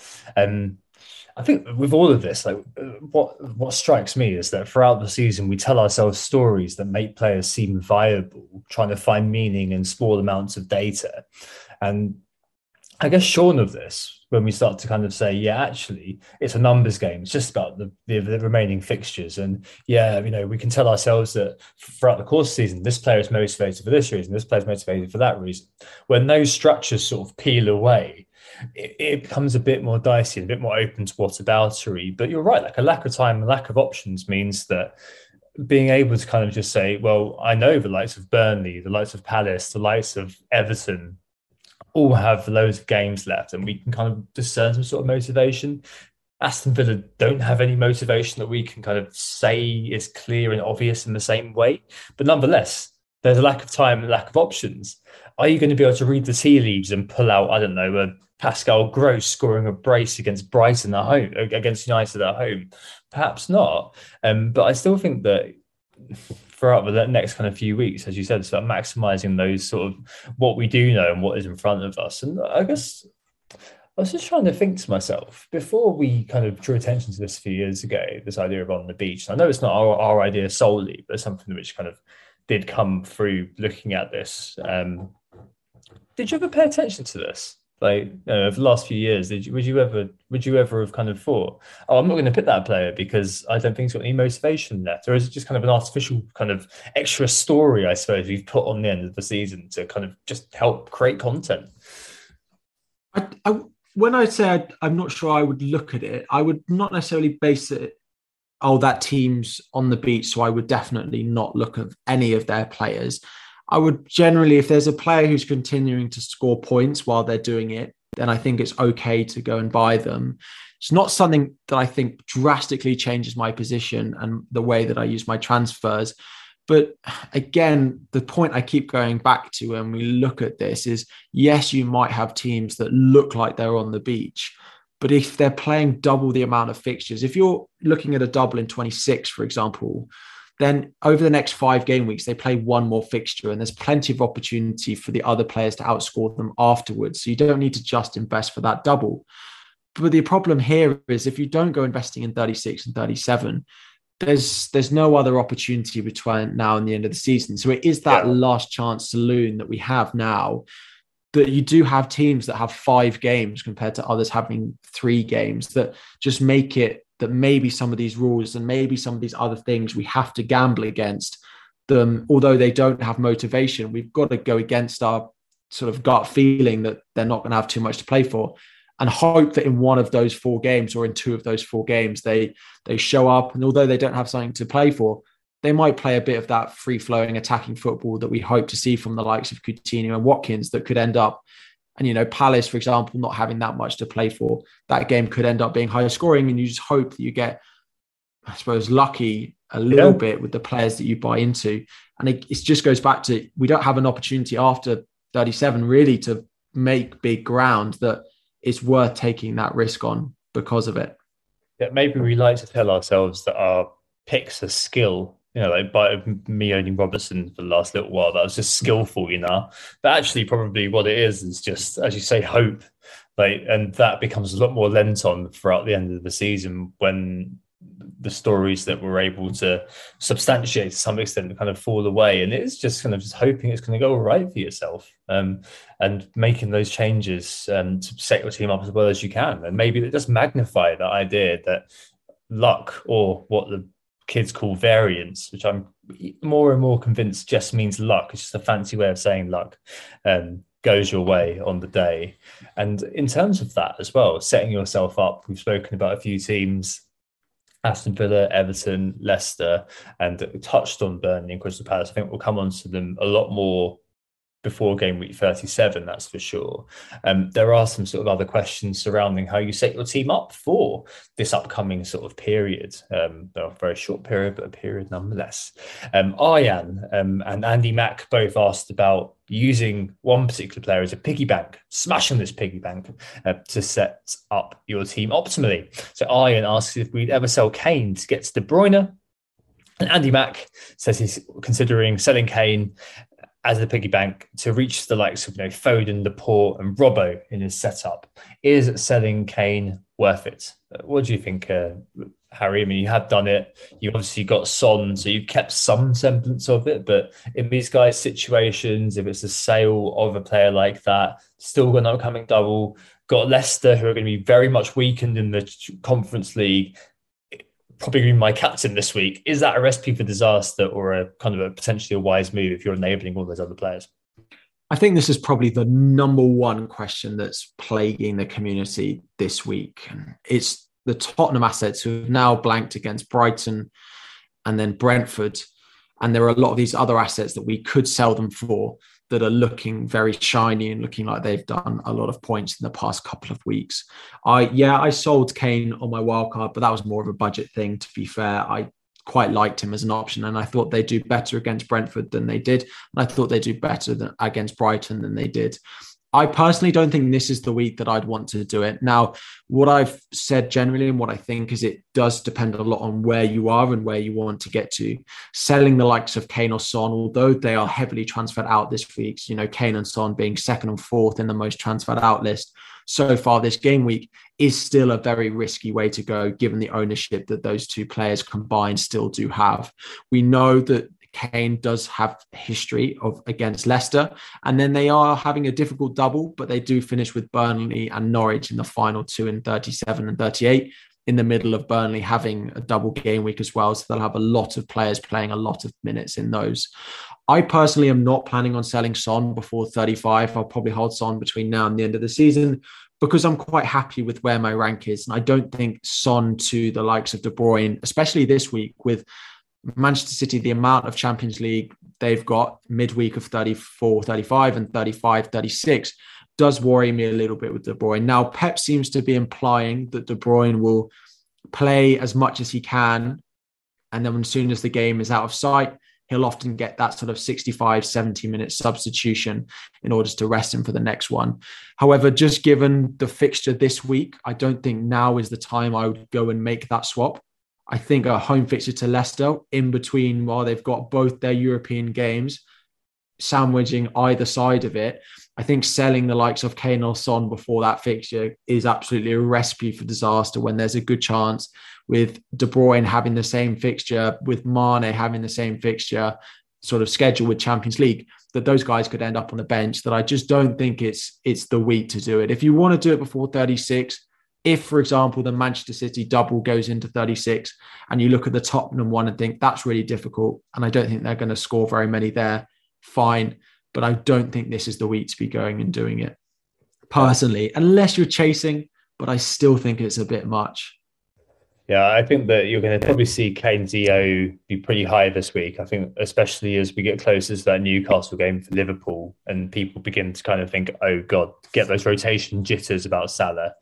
Speaker 8: I think with all of this, like what strikes me is that throughout the season we tell ourselves stories that make players seem viable, trying to find meaning in small amounts of data. And I guess shorn of this, when we start to kind of say, actually, it's a numbers game. It's just about the remaining fixtures. And we can tell ourselves that throughout the course of the season, this player is motivated for this reason, this player is motivated for that reason. When those structures sort of peel away, it becomes a bit more dicey and a bit more open to whataboutery. But you're right, like a lack of time and lack of options means that being able to kind of just say, well, I know the likes of Burnley, the likes of Palace, the likes of Everton, all have loads of games left, and we can kind of discern some sort of motivation. Aston Villa don't have any motivation that we can kind of say is clear and obvious in the same way. But nonetheless, there's a lack of time and lack of options. Are you going to be able to read the tea leaves and pull out, a Pascal Gross scoring a brace against Brighton at home, against United at home? Perhaps not. But I still think that throughout the next kind of few weeks, as you said, it's about maximising those sort of what we do know and what is in front of us. And I guess I was just trying to think to myself, before we kind of drew attention to this a few years ago, this idea of on the beach. I know it's not our idea solely, but something which kind of did come through looking at this. Did you ever pay attention to this? Like over the last few years, would you ever have kind of thought, oh, I'm not going to pick that player because I don't think he's got any motivation left? Or is it just kind of an artificial kind of extra story, I suppose, we've put on the end of the season to kind of just help create content?
Speaker 9: When I said I'm not sure I would look at it, I would not necessarily base it, oh, that team's on the beach, so I would definitely not look at any of their players. I would generally, if there's a player who's continuing to score points while they're doing it, then I think it's okay to go and buy them. It's not something that I think drastically changes my position and the way that I use my transfers. But again, the point I keep going back to when we look at this is, yes, you might have teams that look like they're on the beach, but if they're playing double the amount of fixtures, if you're looking at a double in 26, for example, then over the next 5 game weeks, they play one more fixture and there's plenty of opportunity for the other players to outscore them afterwards. So you don't need to just invest for that double. But the problem here is if you don't go investing in 36 and 37, there's no other opportunity between now and the end of the season. So it is that last chance saloon that we have now, that you do have teams that have 5 games compared to others having 3 games, that just make it that maybe some of these rules and maybe some of these other things we have to gamble against them, although they don't have motivation. We've got to go against our sort of gut feeling that they're not going to have too much to play for, and hope that in one of those 4 games or in 2 of those 4 games, they show up. And although they don't have something to play for, they might play a bit of that free-flowing attacking football that we hope to see from the likes of Coutinho and Watkins that could end up. And, Palace, for example, not having that much to play for, that game could end up being higher scoring. And you just hope that you get, I suppose, lucky a little bit with the players that you buy into. And it just goes back to, we don't have an opportunity after 37 really to make big ground that it's worth taking that risk on because of it.
Speaker 8: Yeah, maybe we like to tell ourselves that our picks are skill. Like by me owning Robertson for the last little while, that was just skillful, But actually, probably what it is just, as you say, hope. And that becomes a lot more lent on throughout the end of the season when the stories that we're able to substantiate to some extent kind of fall away. And it's just kind of just hoping it's going to go all right for yourself, and making those changes to set your team up as well as you can. And maybe that just magnify that idea that luck, or what the kids call variance, which I'm more and more convinced just means luck. It's just a fancy way of saying luck, goes your way on the day. And in terms of that as well, setting yourself up, we've spoken about a few teams, Aston Villa, Everton, Leicester, and touched on Burnley and Crystal Palace. I think we'll come on to them a lot more before game week 37, that's for sure. There are some sort of other questions surrounding how you set your team up for this upcoming sort of period. A very short period, but a period nonetheless. Arjan and Andy Mack both asked about using one particular player as a piggy bank, smashing this piggy bank to set up your team optimally. So Arjan asks if we'd ever sell Kane to get to De Bruyne. And Andy Mack says he's considering selling Kane as a piggy bank to reach the likes of Foden, Laporte and Robbo in his setup. Is selling Kane worth it? What do you think, Harry? I mean, you have done it. You obviously got Son, so you've kept some semblance of it. But in these guys' situations, if it's a sale of a player like that, still got an upcoming double, got Leicester, who are going to be very much weakened in the Conference League, probably my captain this week. Is that a recipe for disaster, or a kind of a potentially a wise move if you're enabling all those other players?
Speaker 9: I think this is probably the number one question that's plaguing the community this week. It's the Tottenham assets who have now blanked against Brighton and then Brentford. And there are a lot of these other assets that we could sell them for that are looking very shiny and looking like they've done a lot of points in the past couple of weeks. I sold Kane on my wildcard, but that was more of a budget thing, to be fair. I quite liked him as an option, and I thought they'd do better against Brentford than they did. And I thought they'd do better against Brighton than they did. I personally don't think this is the week that I'd want to do it. Now, what I've said generally and what I think is it does depend a lot on where you are and where you want to get to. Selling the likes of Kane or Son, although they are heavily transferred out this week, Kane and Son being second and fourth in the most transferred out list so far this game week, is still a very risky way to go, given the ownership that those two players combined still do have. We know that Kane does have history of against Leicester, and then they are having a difficult double, but they do finish with Burnley and Norwich in the final two in 37 and 38, in the middle of Burnley having a double game week as well. So they'll have a lot of players playing a lot of minutes in those. I personally am not planning on selling Son before 35. I'll probably hold Son between now and the end of the season because I'm quite happy with where my rank is. And I don't think Son to the likes of De Bruyne, especially this week with Manchester City, the amount of Champions League they've got midweek of 34, 35 and 35, 36 does worry me a little bit with De Bruyne. Now, Pep seems to be implying that De Bruyne will play as much as he can. And then as soon as the game is out of sight, he'll often get that sort of 65, 70 minute substitution in order to rest him for the next one. However, just given the fixture this week, I don't think now is the time I would go and make that swap. I think a home fixture to Leicester in between while they've got both their European games, sandwiching either side of it, I think selling the likes of Kane or Son before that fixture is absolutely a recipe for disaster when there's a good chance with De Bruyne having the same fixture, with Mane having the same fixture sort of schedule with Champions League, that those guys could end up on the bench. That I just don't think it's the week to do it. If you want to do it before 36, if, for example, the Manchester City double goes into 36 and you look at the Tottenham one and think that's really difficult and I don't think they're going to score very many there, fine. But I don't think this is the week to be going and doing it personally, unless you're chasing, but I still think it's a bit much.
Speaker 8: Yeah, I think that you're going to probably see Kane's EO be pretty high this week. I think especially as we get closer to that Newcastle game for Liverpool and people begin to kind of think, oh God, get those rotation jitters about Salah.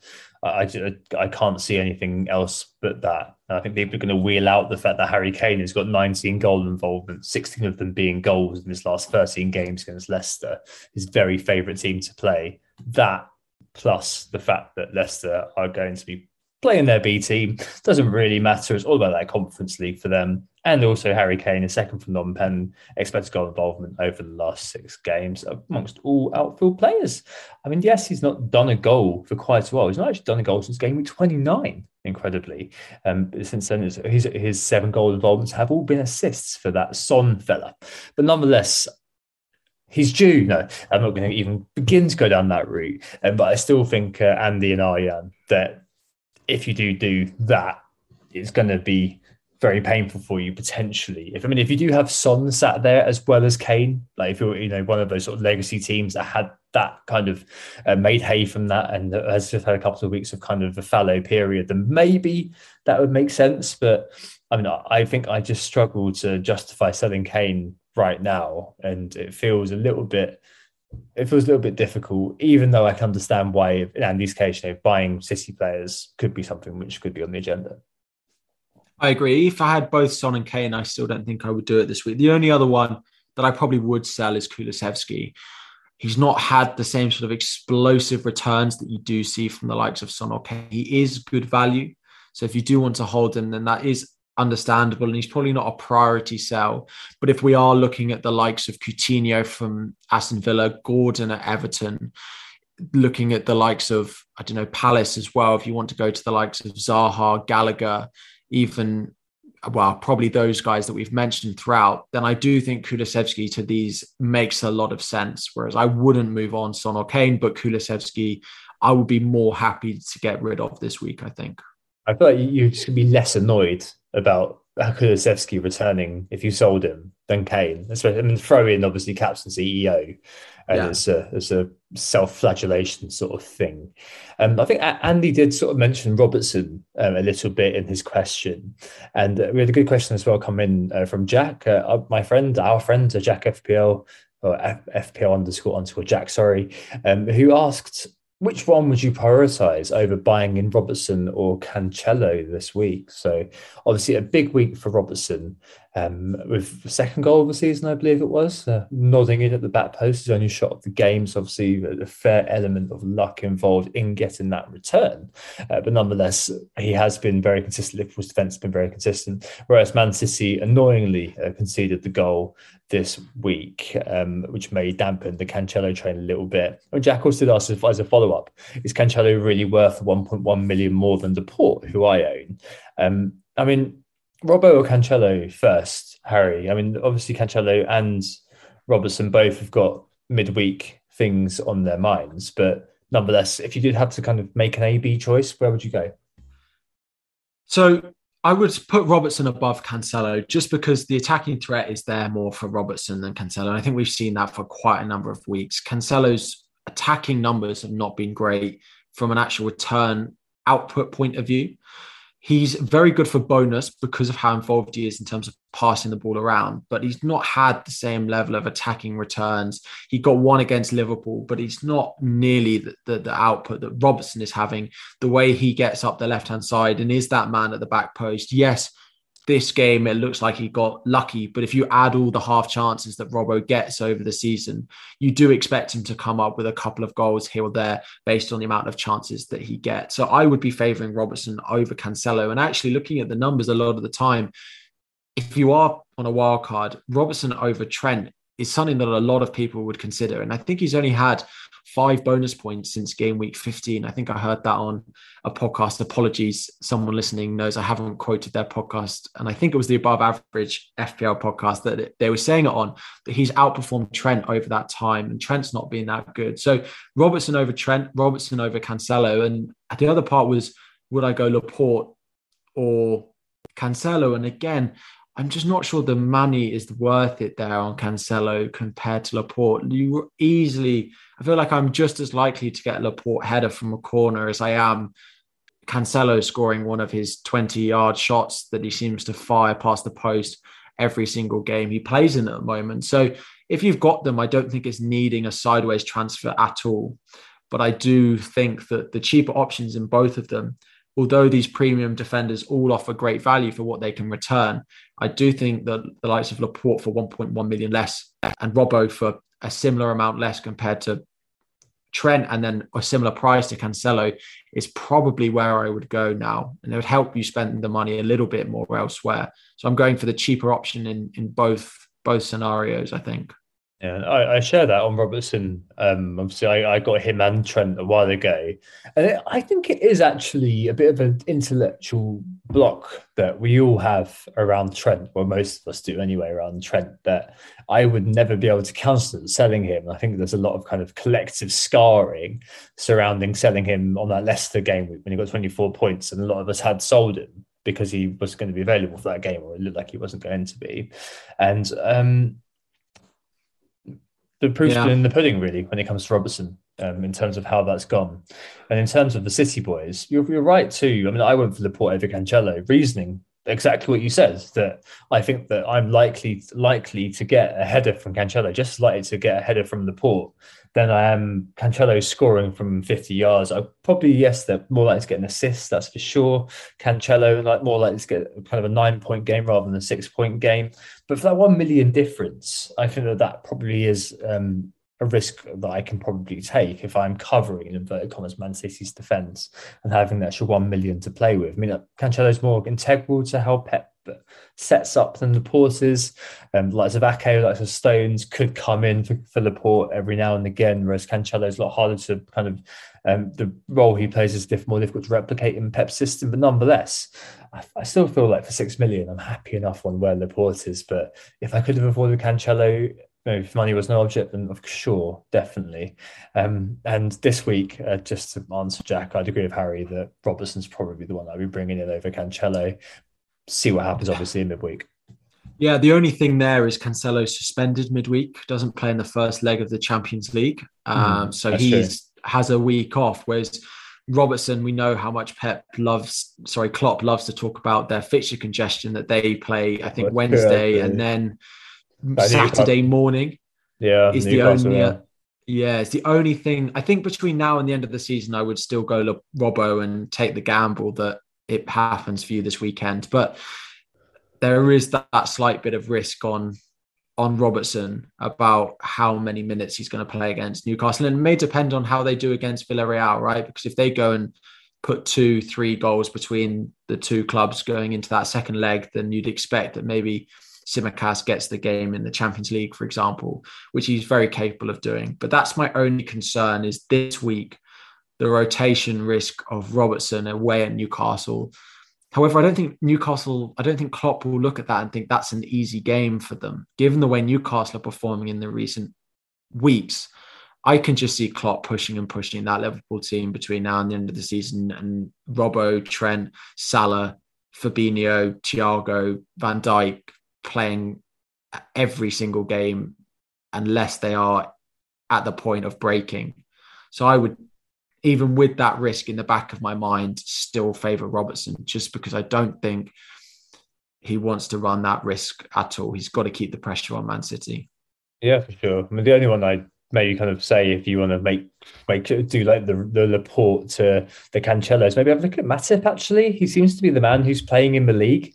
Speaker 8: I can't see anything else but that. And I think people are going to wheel out the fact that Harry Kane has got 19 goal involvement, 16 of them being goals in his last 13 games against Leicester, his very favourite team to play. That plus the fact that Leicester are going to be playing their B team doesn't really matter. It's all about that Conference League for them. And also Harry Kane is second from non-pen expected goal involvement over the last 6 games amongst all outfield players. I mean, yes, he's not done a goal for quite a while. He's not actually done a goal since game week 29, incredibly. Since then, his 7 goal involvements have all been assists for that Son fella. But nonetheless, he's due. No, I'm not going to even begin to go down that route. But I still think, Andy and Arjan, that if you do that, it's going to be very painful for you potentially. If you do have Son sat there as well as Kane, like if you're one of those sort of legacy teams that had that kind of made hay from that and has just had a couple of weeks of kind of a fallow period, then maybe that would make sense. But I think I just struggle to justify selling Kane right now, and it feels a little bit difficult, even though I can understand why, in Andy's case, buying City players could be something which could be on the agenda.
Speaker 9: I agree. If I had both Son and Kane, I still don't think I would do it this week. The only other one that I probably would sell is Kulusevski. He's not had the same sort of explosive returns that you do see from the likes of Son or Kane. He is good value. So if you do want to hold him, then that is understandable, and he's probably not a priority sell. But if we are looking at the likes of Coutinho from Aston Villa, Gordon at Everton, looking at the likes of, Palace as well, if you want to go to the likes of Zaha, Gallagher, even, probably those guys that we've mentioned throughout, then I do think Kulusevski to these makes a lot of sense. Whereas I wouldn't move on Son or Kane, but Kulusevski, I would be more happy to get rid of this week, I think.
Speaker 8: I feel like you're just going to be less annoyed about Kulusevski returning if you sold him than Kane. Especially, throw in obviously captaincy EO, and it's a self-flagellation sort of thing. I think Andy did sort of mention Robertson a little bit in his question, and we had a good question as well come in from Jack, our friend Jack FPL or FPL _ Jack, who asked, which one would you prioritise over buying in Robertson or Cancelo this week? So obviously a big week for Robertson, with the second goal of the season, I believe it was, nodding in at the back post, his only shot of the game. So obviously a fair element of luck involved in getting that return. But nonetheless, he has been very consistent. Liverpool's defence has been very consistent, whereas Man City annoyingly conceded the goal this week, which may dampen the Cancelo train a little bit. And Jack also did ask as a follow-up, is Cancelo really worth 1.1 million more than Laporte, who I own? Robbo or Cancelo first, Harry? I mean, obviously Cancelo and Robertson both have got midweek things on their minds, but nonetheless, if you did have to kind of make an A-B choice, where would you go?
Speaker 9: So I would put Robertson above Cancelo just because the attacking threat is there more for Robertson than Cancelo. And I think we've seen that for quite a number of weeks. Cancelo's attacking numbers have not been great from an actual return output point of view. He's very good for bonus because of how involved he is in terms of passing the ball around, but he's not had the same level of attacking returns. He got one against Liverpool, but he's not nearly the output that Robertson is having, the way he gets up the left-hand side and is that man at the back post. Yes, this game, it looks like he got lucky, but if you add all the half chances that Robbo gets over the season, you do expect him to come up with a couple of goals here or there based on the amount of chances that he gets. So I would be favouring Robertson over Cancelo. And actually looking at the numbers a lot of the time, if you are on a wild card, Robertson over Trent is something that a lot of people would consider. And I think he's only had 5 bonus points since game week 15. I think I heard that on a podcast. Apologies, someone listening knows I haven't quoted their podcast. And I think it was the Above Average FPL podcast that they were saying it on, that he's outperformed Trent over that time. And Trent's not been that good. So Robertson over Trent, Robertson over Cancelo. And the other part was, would I go Laporte or Cancelo? And again, I'm just not sure the money is worth it there on Cancelo compared to Laporte. I feel like I'm just as likely to get a Laporte header from a corner as I am Cancelo scoring one of his 20-yard shots that he seems to fire past the post every single game he plays in at the moment. So if you've got them, I don't think it's needing a sideways transfer at all. But I do think that the cheaper options in both of them, although these premium defenders all offer great value for what they can return, I do think that the likes of Laporte for 1.1 million less and Robbo for a similar amount less compared to Trent and then a similar price to Cancelo is probably where I would go now. And it would help you spend the money a little bit more elsewhere. So I'm going for the cheaper option in both scenarios, I think.
Speaker 8: Yeah, I share that on Robertson. Obviously, I got him and Trent a while ago. And I think it is actually a bit of an intellectual block that we all have around Trent, well, most of us do anyway, around Trent, that I would never be able to counsel selling him. I think there's a lot of kind of collective scarring surrounding selling him on that Leicester game when he got 24 points. And a lot of us had sold him because he was going to be available for that game, or it looked like he wasn't going to be. And the proof's been in the pudding, really, when it comes to Robertson, in terms of how that's gone. And in terms of the City boys, you're right too. I mean, I went for Laporte over Cancelo, reasoning exactly what you said, that I think that I'm likely to get a header from Cancelo, just as likely to get a header from Laporte than I am Cancelo scoring from 50 yards. I probably, they're more likely to get an assist, that's for sure. Cancelo, more likely to get kind of a 9-point game rather than a 6-point game. But for that 1 million difference, I think that probably is a risk that I can probably take if I'm covering, in inverted commas, Man City's defence and having the extra 1 million to play with. I mean, Cancelo's more integral to how Pep sets up than Laporte is. Likes of Ake, likes of Stones could come in for Laporte every now and again, whereas Cancelo's a lot harder to kind of, the role he plays is more difficult to replicate in Pep's system. But nonetheless, I still feel like for 6 million, I'm happy enough on where Laporte is. But if I could have avoided Cancelo, if money was no object, then sure, definitely. And this week, just to answer Jack, I'd agree with Harry that Robertson's probably the one I'd be bringing in over Cancelo. See what happens, obviously, in midweek.
Speaker 9: Yeah, the only thing there is Cancelo suspended midweek, doesn't play in the first leg of the Champions League. So he has a week off, whereas Robertson, we know how much Klopp loves to talk about their fixture congestion that they play, I think, Wednesday and then Saturday morning is the only it's the only thing. I think between now and the end of the season, I would still go Robbo and take the gamble that it happens for you this weekend. But there is that slight bit of risk on Robertson about how many minutes he's going to play against Newcastle. And it may depend on how they do against Villarreal, right? Because if they go and put 2-3 goals between the two clubs going into that second leg, then you'd expect that maybe Tsimikas gets the game in the Champions League, for example, which he's very capable of doing. But that's my only concern, is this week, the rotation risk of Robertson away at Newcastle However, I don't think Klopp will look at that and think that's an easy game for them. Given the way Newcastle are performing in the recent weeks, I can just see Klopp pushing that Liverpool team between now and the end of the season, and Robbo, Trent, Salah, Fabinho, Thiago, Van Dijk playing every single game unless they are at the point of breaking. So I would, even with that risk in the back of my mind, still favour Robertson, just because I don't think he wants to run that risk at all. He's got to keep the pressure on Man City.
Speaker 8: Yeah, for sure. I mean, the only one I'd maybe kind of say, if you want to make do like the Laporte to the Cancelos, maybe have a look at Matip, actually. He seems to be the man who's playing in the league.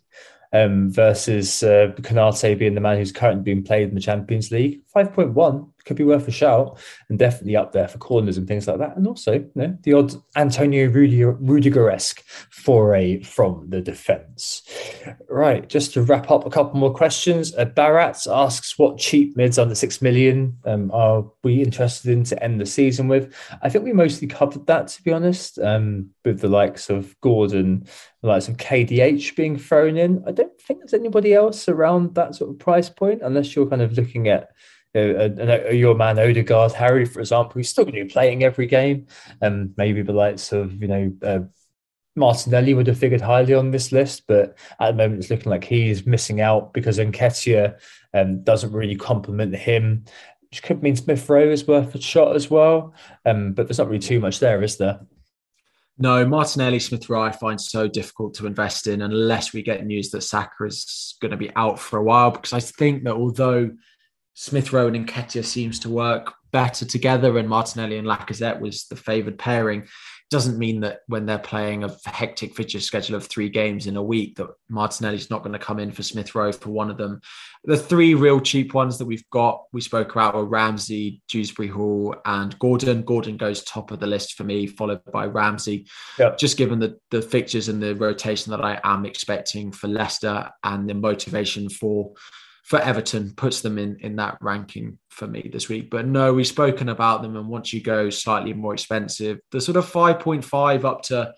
Speaker 8: Versus Konate being the man who's currently being played in the Champions League. 5.1 could be worth a shout, and definitely up there for corners and things like that. And also, the odd Antonio Rudiger-esque foray from the defence. Right, just to wrap up a couple more questions. Barat asks, what cheap mids under 6 million are we interested in to end the season with? I think we mostly covered that, to be honest, with the likes of Gordon, the likes of KDH being thrown in. I don't think there's anybody else around that sort of price point, unless you're kind of looking at your man Odegaard, Harry, for example, who's still going to be playing every game. Maybe the likes of, Martinelli would have figured highly on this list, but at the moment it's looking like he's missing out because Nketiah doesn't really complement him, which could mean Smith Rowe is worth a shot as well. But there's not really too much there, is there?
Speaker 9: No, Martinelli, Smith Rowe I find so difficult to invest in unless we get news that Saka is going to be out for a while, because I think that although Smith Rowe and Nketiah seems to work better together and Martinelli and Lacazette was the favoured pairing, doesn't mean that when they're playing a hectic fixture schedule of 3 games in a week that Martinelli's not going to come in for Smith Rowe for one of them. The 3 real cheap ones that we spoke about were Ramsey, Dewsbury Hall and Gordon. Gordon goes top of the list for me, followed by Ramsey. Yep. Just given the fixtures and the rotation that I am expecting for Leicester and the motivation for Everton puts them in that ranking for me this week. But no, we've spoken about them. And once you go slightly more expensive, the sort of 5.5 up to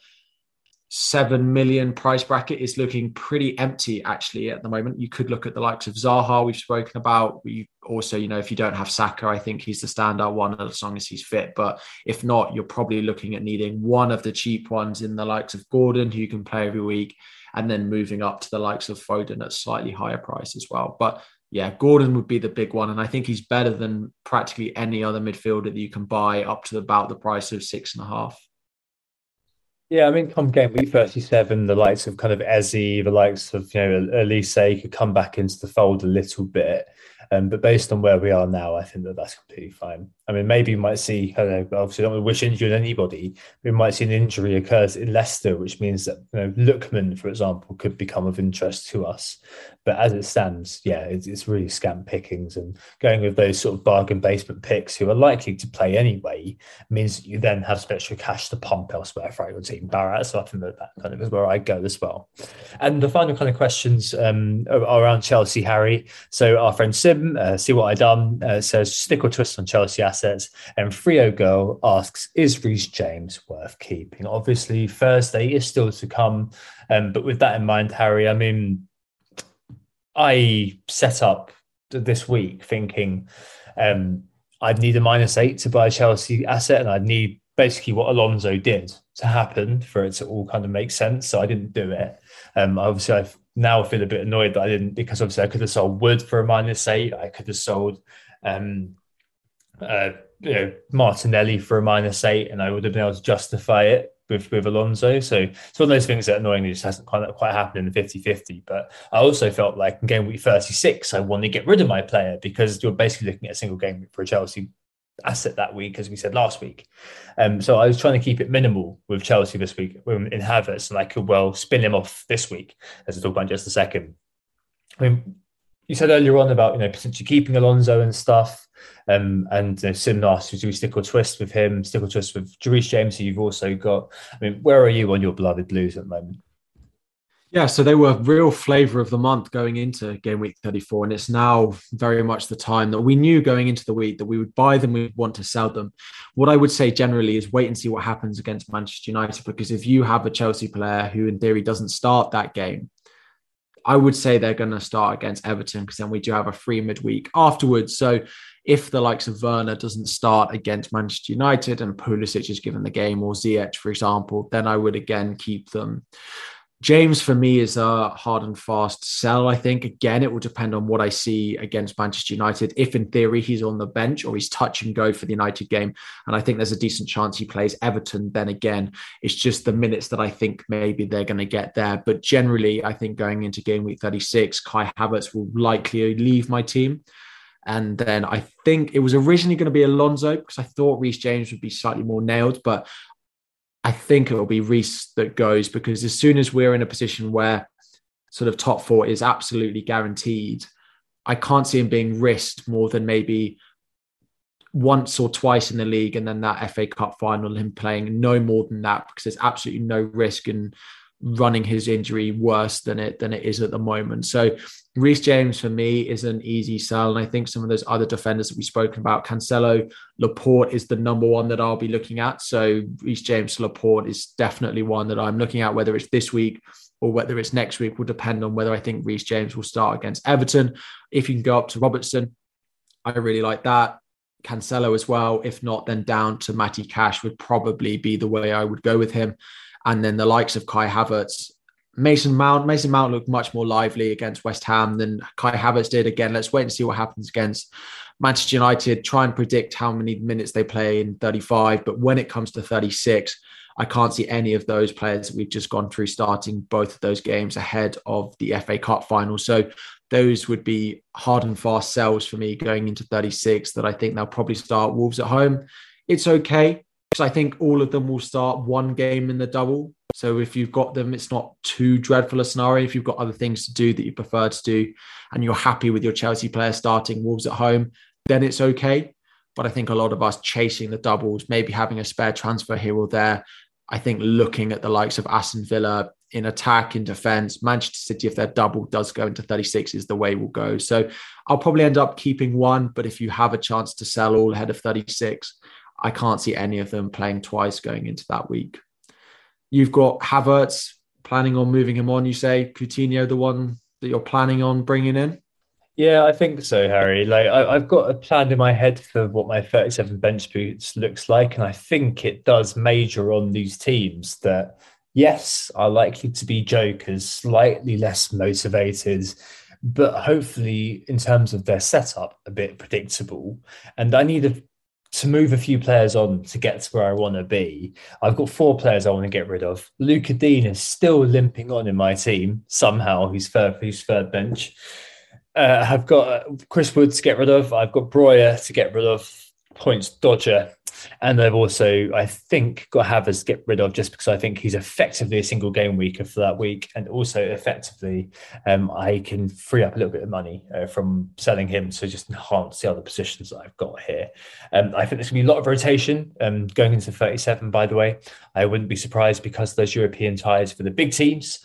Speaker 9: 7 million price bracket is looking pretty empty actually at the moment. You could look at the likes of Zaha we've spoken about. We also, if you don't have Saka, I think he's the standout one as long as he's fit. But if not, you're probably looking at needing one of the cheap ones in the likes of Gordon, who you can play every week, and then moving up to the likes of Foden at slightly higher price as well. But yeah, Gordon would be the big one. And I think he's better than practically any other midfielder that you can buy up to about the price of 6.5.
Speaker 8: Yeah, I mean, come game week 37, the likes of kind of Eze, the likes of, Elise could come back into the fold a little bit. But based on where we are now, I think that's completely fine. I mean, maybe you might see, obviously don't want to wish injury on anybody, we might see an injury occurs in Leicester, which means that, Lookman, for example, could become of interest to us. But as it stands, yeah, it's really scant pickings, and going with those sort of bargain basement picks who are likely to play anyway means that you then have some extra cash to pump elsewhere for your team. Barat, so I think that kind of is where I go as well. And the final kind of questions are around Chelsea, Harry. So our friend Sim, see what I done, says stick or twist on Chelsea assets, and Frio Girl asks, is Reece James worth keeping? Obviously Thursday is still to come, but with that in mind, Harry, I mean, I set up this week thinking I'd need a -8 to buy a Chelsea asset, and I'd need basically what Alonso did to happen for it to all kind of make sense. So I didn't do it. Obviously I now feel a bit annoyed that I didn't, because obviously I could have sold Wood for a -8. I could have sold Martinelli for a -8, and I would have been able to justify it with Alonso. So it's one of those things that annoyingly just hasn't quite happened in the 50-50. But I also felt like in game week 36, I want to get rid of my player, because you're basically looking at a single game week for a Chelsea asset that week, as we said last week. So I was trying to keep it minimal with Chelsea this week in Havertz, and I could well spin him off this week, as we'll talk about in just a second. I mean, you said earlier on about potentially keeping Alonso and stuff, and Sim asked, do we stick or twist with him? Stick or twist with Reece James, who you've also got. I mean, where are you on your beloved Blues at the moment?
Speaker 9: Yeah, so they were real flavour of the month going into game week 34. And it's now very much the time that we knew going into the week that we would buy them, we'd want to sell them. What I would say generally is wait and see what happens against Manchester United, because if you have a Chelsea player who in theory doesn't start that game, I would say they're going to start against Everton, because then we do have a free midweek afterwards. So if the likes of Werner doesn't start against Manchester United and Pulisic is given the game, or Ziyech, for example, then I would again keep them. James, for me, is a hard and fast sell, I think. Again, it will depend on what I see against Manchester United. If, in theory, he's on the bench or he's touch and go for the United game, and I think there's a decent chance he plays Everton, then again, it's just the minutes that I think maybe they're going to get there. But generally, I think going into game week 36, Kai Havertz will likely leave my team. And then I think it was originally going to be Alonso, because I thought Reece James would be slightly more nailed, but I think it will be Reece that goes, because as soon as we're in a position where sort of top four is absolutely guaranteed, I can't see him being risked more than maybe once or twice in the league, and then that FA Cup final, him playing no more than that, because there's absolutely no risk in running his injury worse than it is at the moment. So Reece James for me is an easy sell, and I think some of those other defenders that we've spoken about, Cancelo, Laporte is the number one that I'll be looking at. So Reece James, Laporte is definitely one that I'm looking at. Whether it's this week or whether it's next week will depend on whether I think Reece James will start against Everton. If you can go up to Robertson, I really like that. Cancelo as well. If not, then down to Matty Cash would probably be the way I would go with him. And then the likes of Kai Havertz, Mason Mount looked much more lively against West Ham than Kai Havertz did. Again, let's wait and see what happens against Manchester United. Try and predict how many minutes they play in 35. But when it comes to 36, I can't see any of those players that we've just gone through starting both of those games ahead of the FA Cup final. So those would be hard and fast sells for me going into 36, that I think they'll probably start Wolves at home. It's okay, because I think all of them will start one game in the double. So if you've got them, it's not too dreadful a scenario. If you've got other things to do that you prefer to do and you're happy with your Chelsea player starting Wolves at home, then it's okay. But I think a lot of us chasing the doubles, maybe having a spare transfer here or there, I think looking at the likes of Aston Villa in attack, in defence, Manchester City, if their double does go into 36, is the way we'll go. So I'll probably end up keeping one, but if you have a chance to sell all ahead of 36, I can't see any of them playing twice going into that week. You've got Havertz, planning on moving him on, you say. Coutinho, the one that you're planning on bringing in?
Speaker 8: Yeah, I think so, Harry. Like I've got a plan in my head for what my 37 bench boost looks like, and I think it does major on these teams that, yes, are likely to be jokers, slightly less motivated, but hopefully in terms of their setup, a bit predictable. And I need to move a few players on to get to where I want to be. I've got 4 players I want to get rid of. Luca Dean is still limping on in my team somehow. He's third bench. I've got Chris Wood to get rid of. I've got Breuer to get rid of, points dodger. And I've also, I think, got Havertz to get rid of, just because I think he's effectively a single game weaker for that week. And also effectively, I can free up a little bit of money from selling him to just enhance the other positions that I've got here. I think there's going to be a lot of rotation going into 37, by the way. I wouldn't be surprised, because those European ties for the big teams.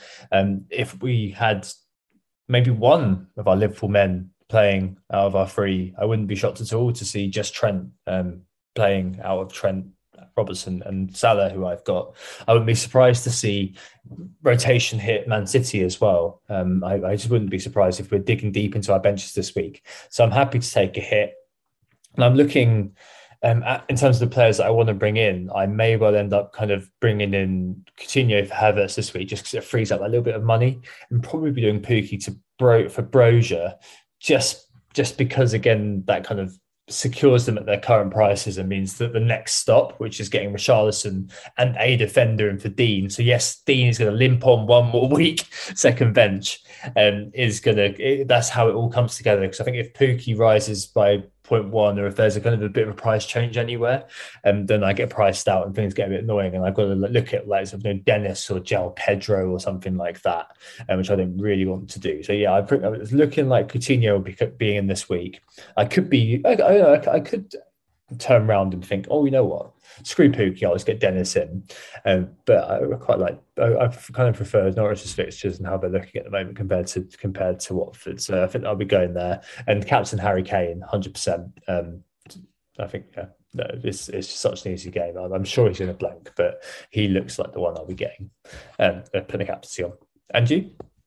Speaker 8: If we had maybe one of our Liverpool men playing out of our 3, I wouldn't be shocked at all to see just Trent playing out of Trent, Robertson and Salah, who I've got. I wouldn't be surprised to see rotation hit Man City as well. I just wouldn't be surprised if we're digging deep into our benches this week. So I'm happy to take a hit. And I'm looking, in terms of the players that I want to bring in, I may well end up kind of bringing in Coutinho for Havertz this week, just because it frees up a little bit of money, and probably be doing Pookie for Brozier, just because, again, that kind of secures them at their current prices and means that the next stop, which is getting Richarlison and a defender in for Dean. So yes, Dean is going to limp on one more week, second bench, that's how it all comes together. Because I think if Pookie rises by 0.1, or if there's a kind of a bit of a price change anywhere, then I get priced out and things get a bit annoying, and I've got to look at like something Dennis or João Pedro or something like that, which I don't really want to do. So yeah, I was looking like Coutinho will be being in this week. I could turn around and think, oh, you know what? Screw Pukki, I'll just get Dennis in. But I kind of prefer Norwich's fixtures and how they're looking at the moment compared to Watford. So I think I'll be going there. And captain Harry Kane, 100%. I think it's just such an easy game. I'm sure he's going to blank, but he looks like the one I'll be getting. Putting the captaincy on. And you?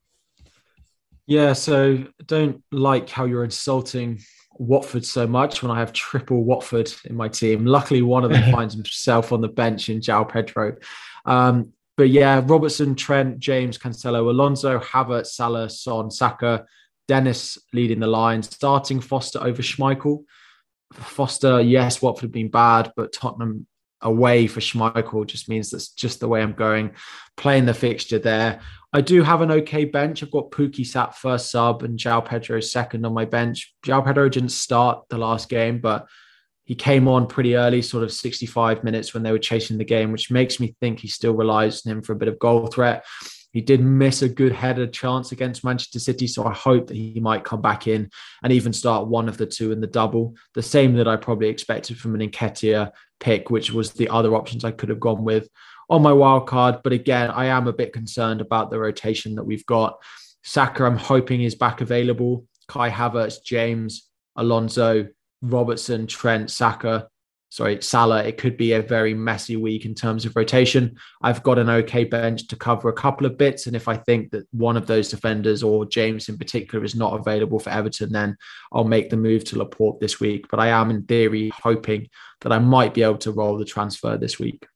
Speaker 9: Yeah, so I don't like how you're insulting Watford so much when I have triple Watford in my team. Luckily, one of them finds himself on the bench in João Pedro. But yeah, Robertson, Trent, James, Cancelo, Alonso, Havertz, Salah, Son, Saka, Dennis leading the line, starting Foster over Schmeichel. Foster, yes, Watford have been bad, but Tottenham away for Schmeichel just means that's just the way I'm going. Playing the fixture there. I do have an okay bench. I've got Pukki sat first sub and João Pedro second on my bench. João Pedro didn't start the last game, but he came on pretty early, sort of 65 minutes when they were chasing the game, which makes me think he still relies on him for a bit of goal threat. He did miss a good headed chance against Manchester City, so I hope that he might come back in and even start one of the two in the double. The same that I probably expected from an Nketiah pick, which was the other options I could have gone with on my wild card. But again, I am a bit concerned about the rotation that we've got. Saka, I'm hoping is back available. Kai Havertz, James, Alonso, Robertson, Trent, Salah. It could be a very messy week in terms of rotation. I've got an okay bench to cover a couple of bits. And if I think that one of those defenders or James in particular is not available for Everton, then I'll make the move to Laporte this week. But I am in theory hoping that I might be able to roll the transfer this week.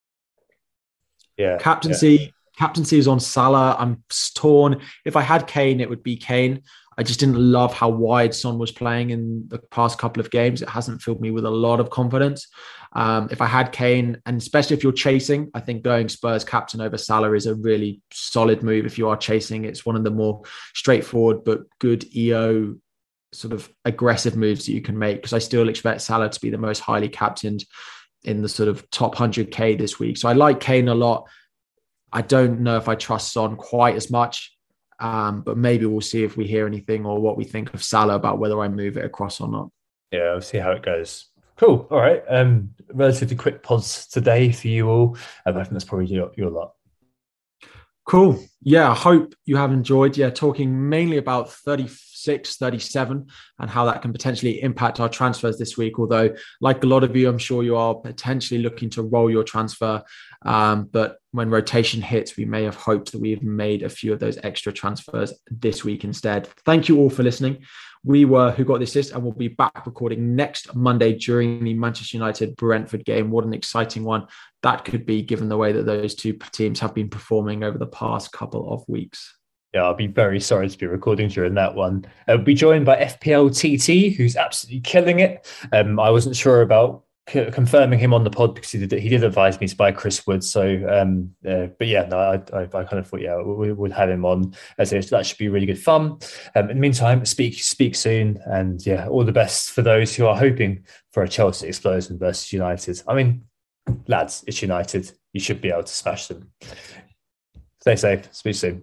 Speaker 8: Yeah.
Speaker 9: Captaincy is on Salah. I'm torn. If I had Kane, it would be Kane. I just didn't love how wide Son was playing in the past couple of games. It hasn't filled me with a lot of confidence. If I had Kane, and especially if you're chasing, I think going Spurs captain over Salah is a really solid move. If you are chasing, it's one of the more straightforward but good EO sort of aggressive moves that you can make, because I still expect Salah to be the most highly captained in the sort of top 100K this week. So I like Kane a lot. I don't know if I trust Son quite as much. But maybe we'll see if we hear anything or what we think of Salah about whether I move it across or not.
Speaker 8: Yeah, we'll see how it goes. Cool. All right. Relatively quick pods today for you all. I think that's probably your lot.
Speaker 9: Cool. Yeah, I hope you have enjoyed. Yeah, talking mainly about 36, 37 and how that can potentially impact our transfers this week. Although, like a lot of you, I'm sure you are potentially looking to roll your transfer. But when rotation hits, we may have hoped that we have made a few of those extra transfers this week instead. Thank you all for listening. We were Who Got the Assist, and we'll be back recording next Monday during the Manchester United-Brentford game. What an exciting one that could be, given the way that those two teams have been performing over the past couple of weeks.
Speaker 8: Yeah, I'll be very sorry to be recording during that one. We'll be joined by FPL TT, who's absolutely killing it. I wasn't sure about confirming him on the pod because he did advise me to buy Chris Wood. So, but yeah, no, I kind of thought, yeah, we would have him on. So that should be really good fun. In the meantime, speak soon. And yeah, all the best for those who are hoping for a Chelsea explosion versus United. I mean, lads, it's United. You should be able to smash them. Stay safe. Speak soon.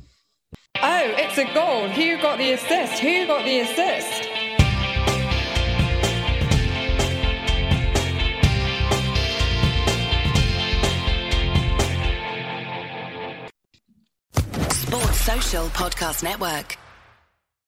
Speaker 7: Oh, it's a goal. Who got the assist? Who got the assist?
Speaker 5: Sports Social Podcast Network.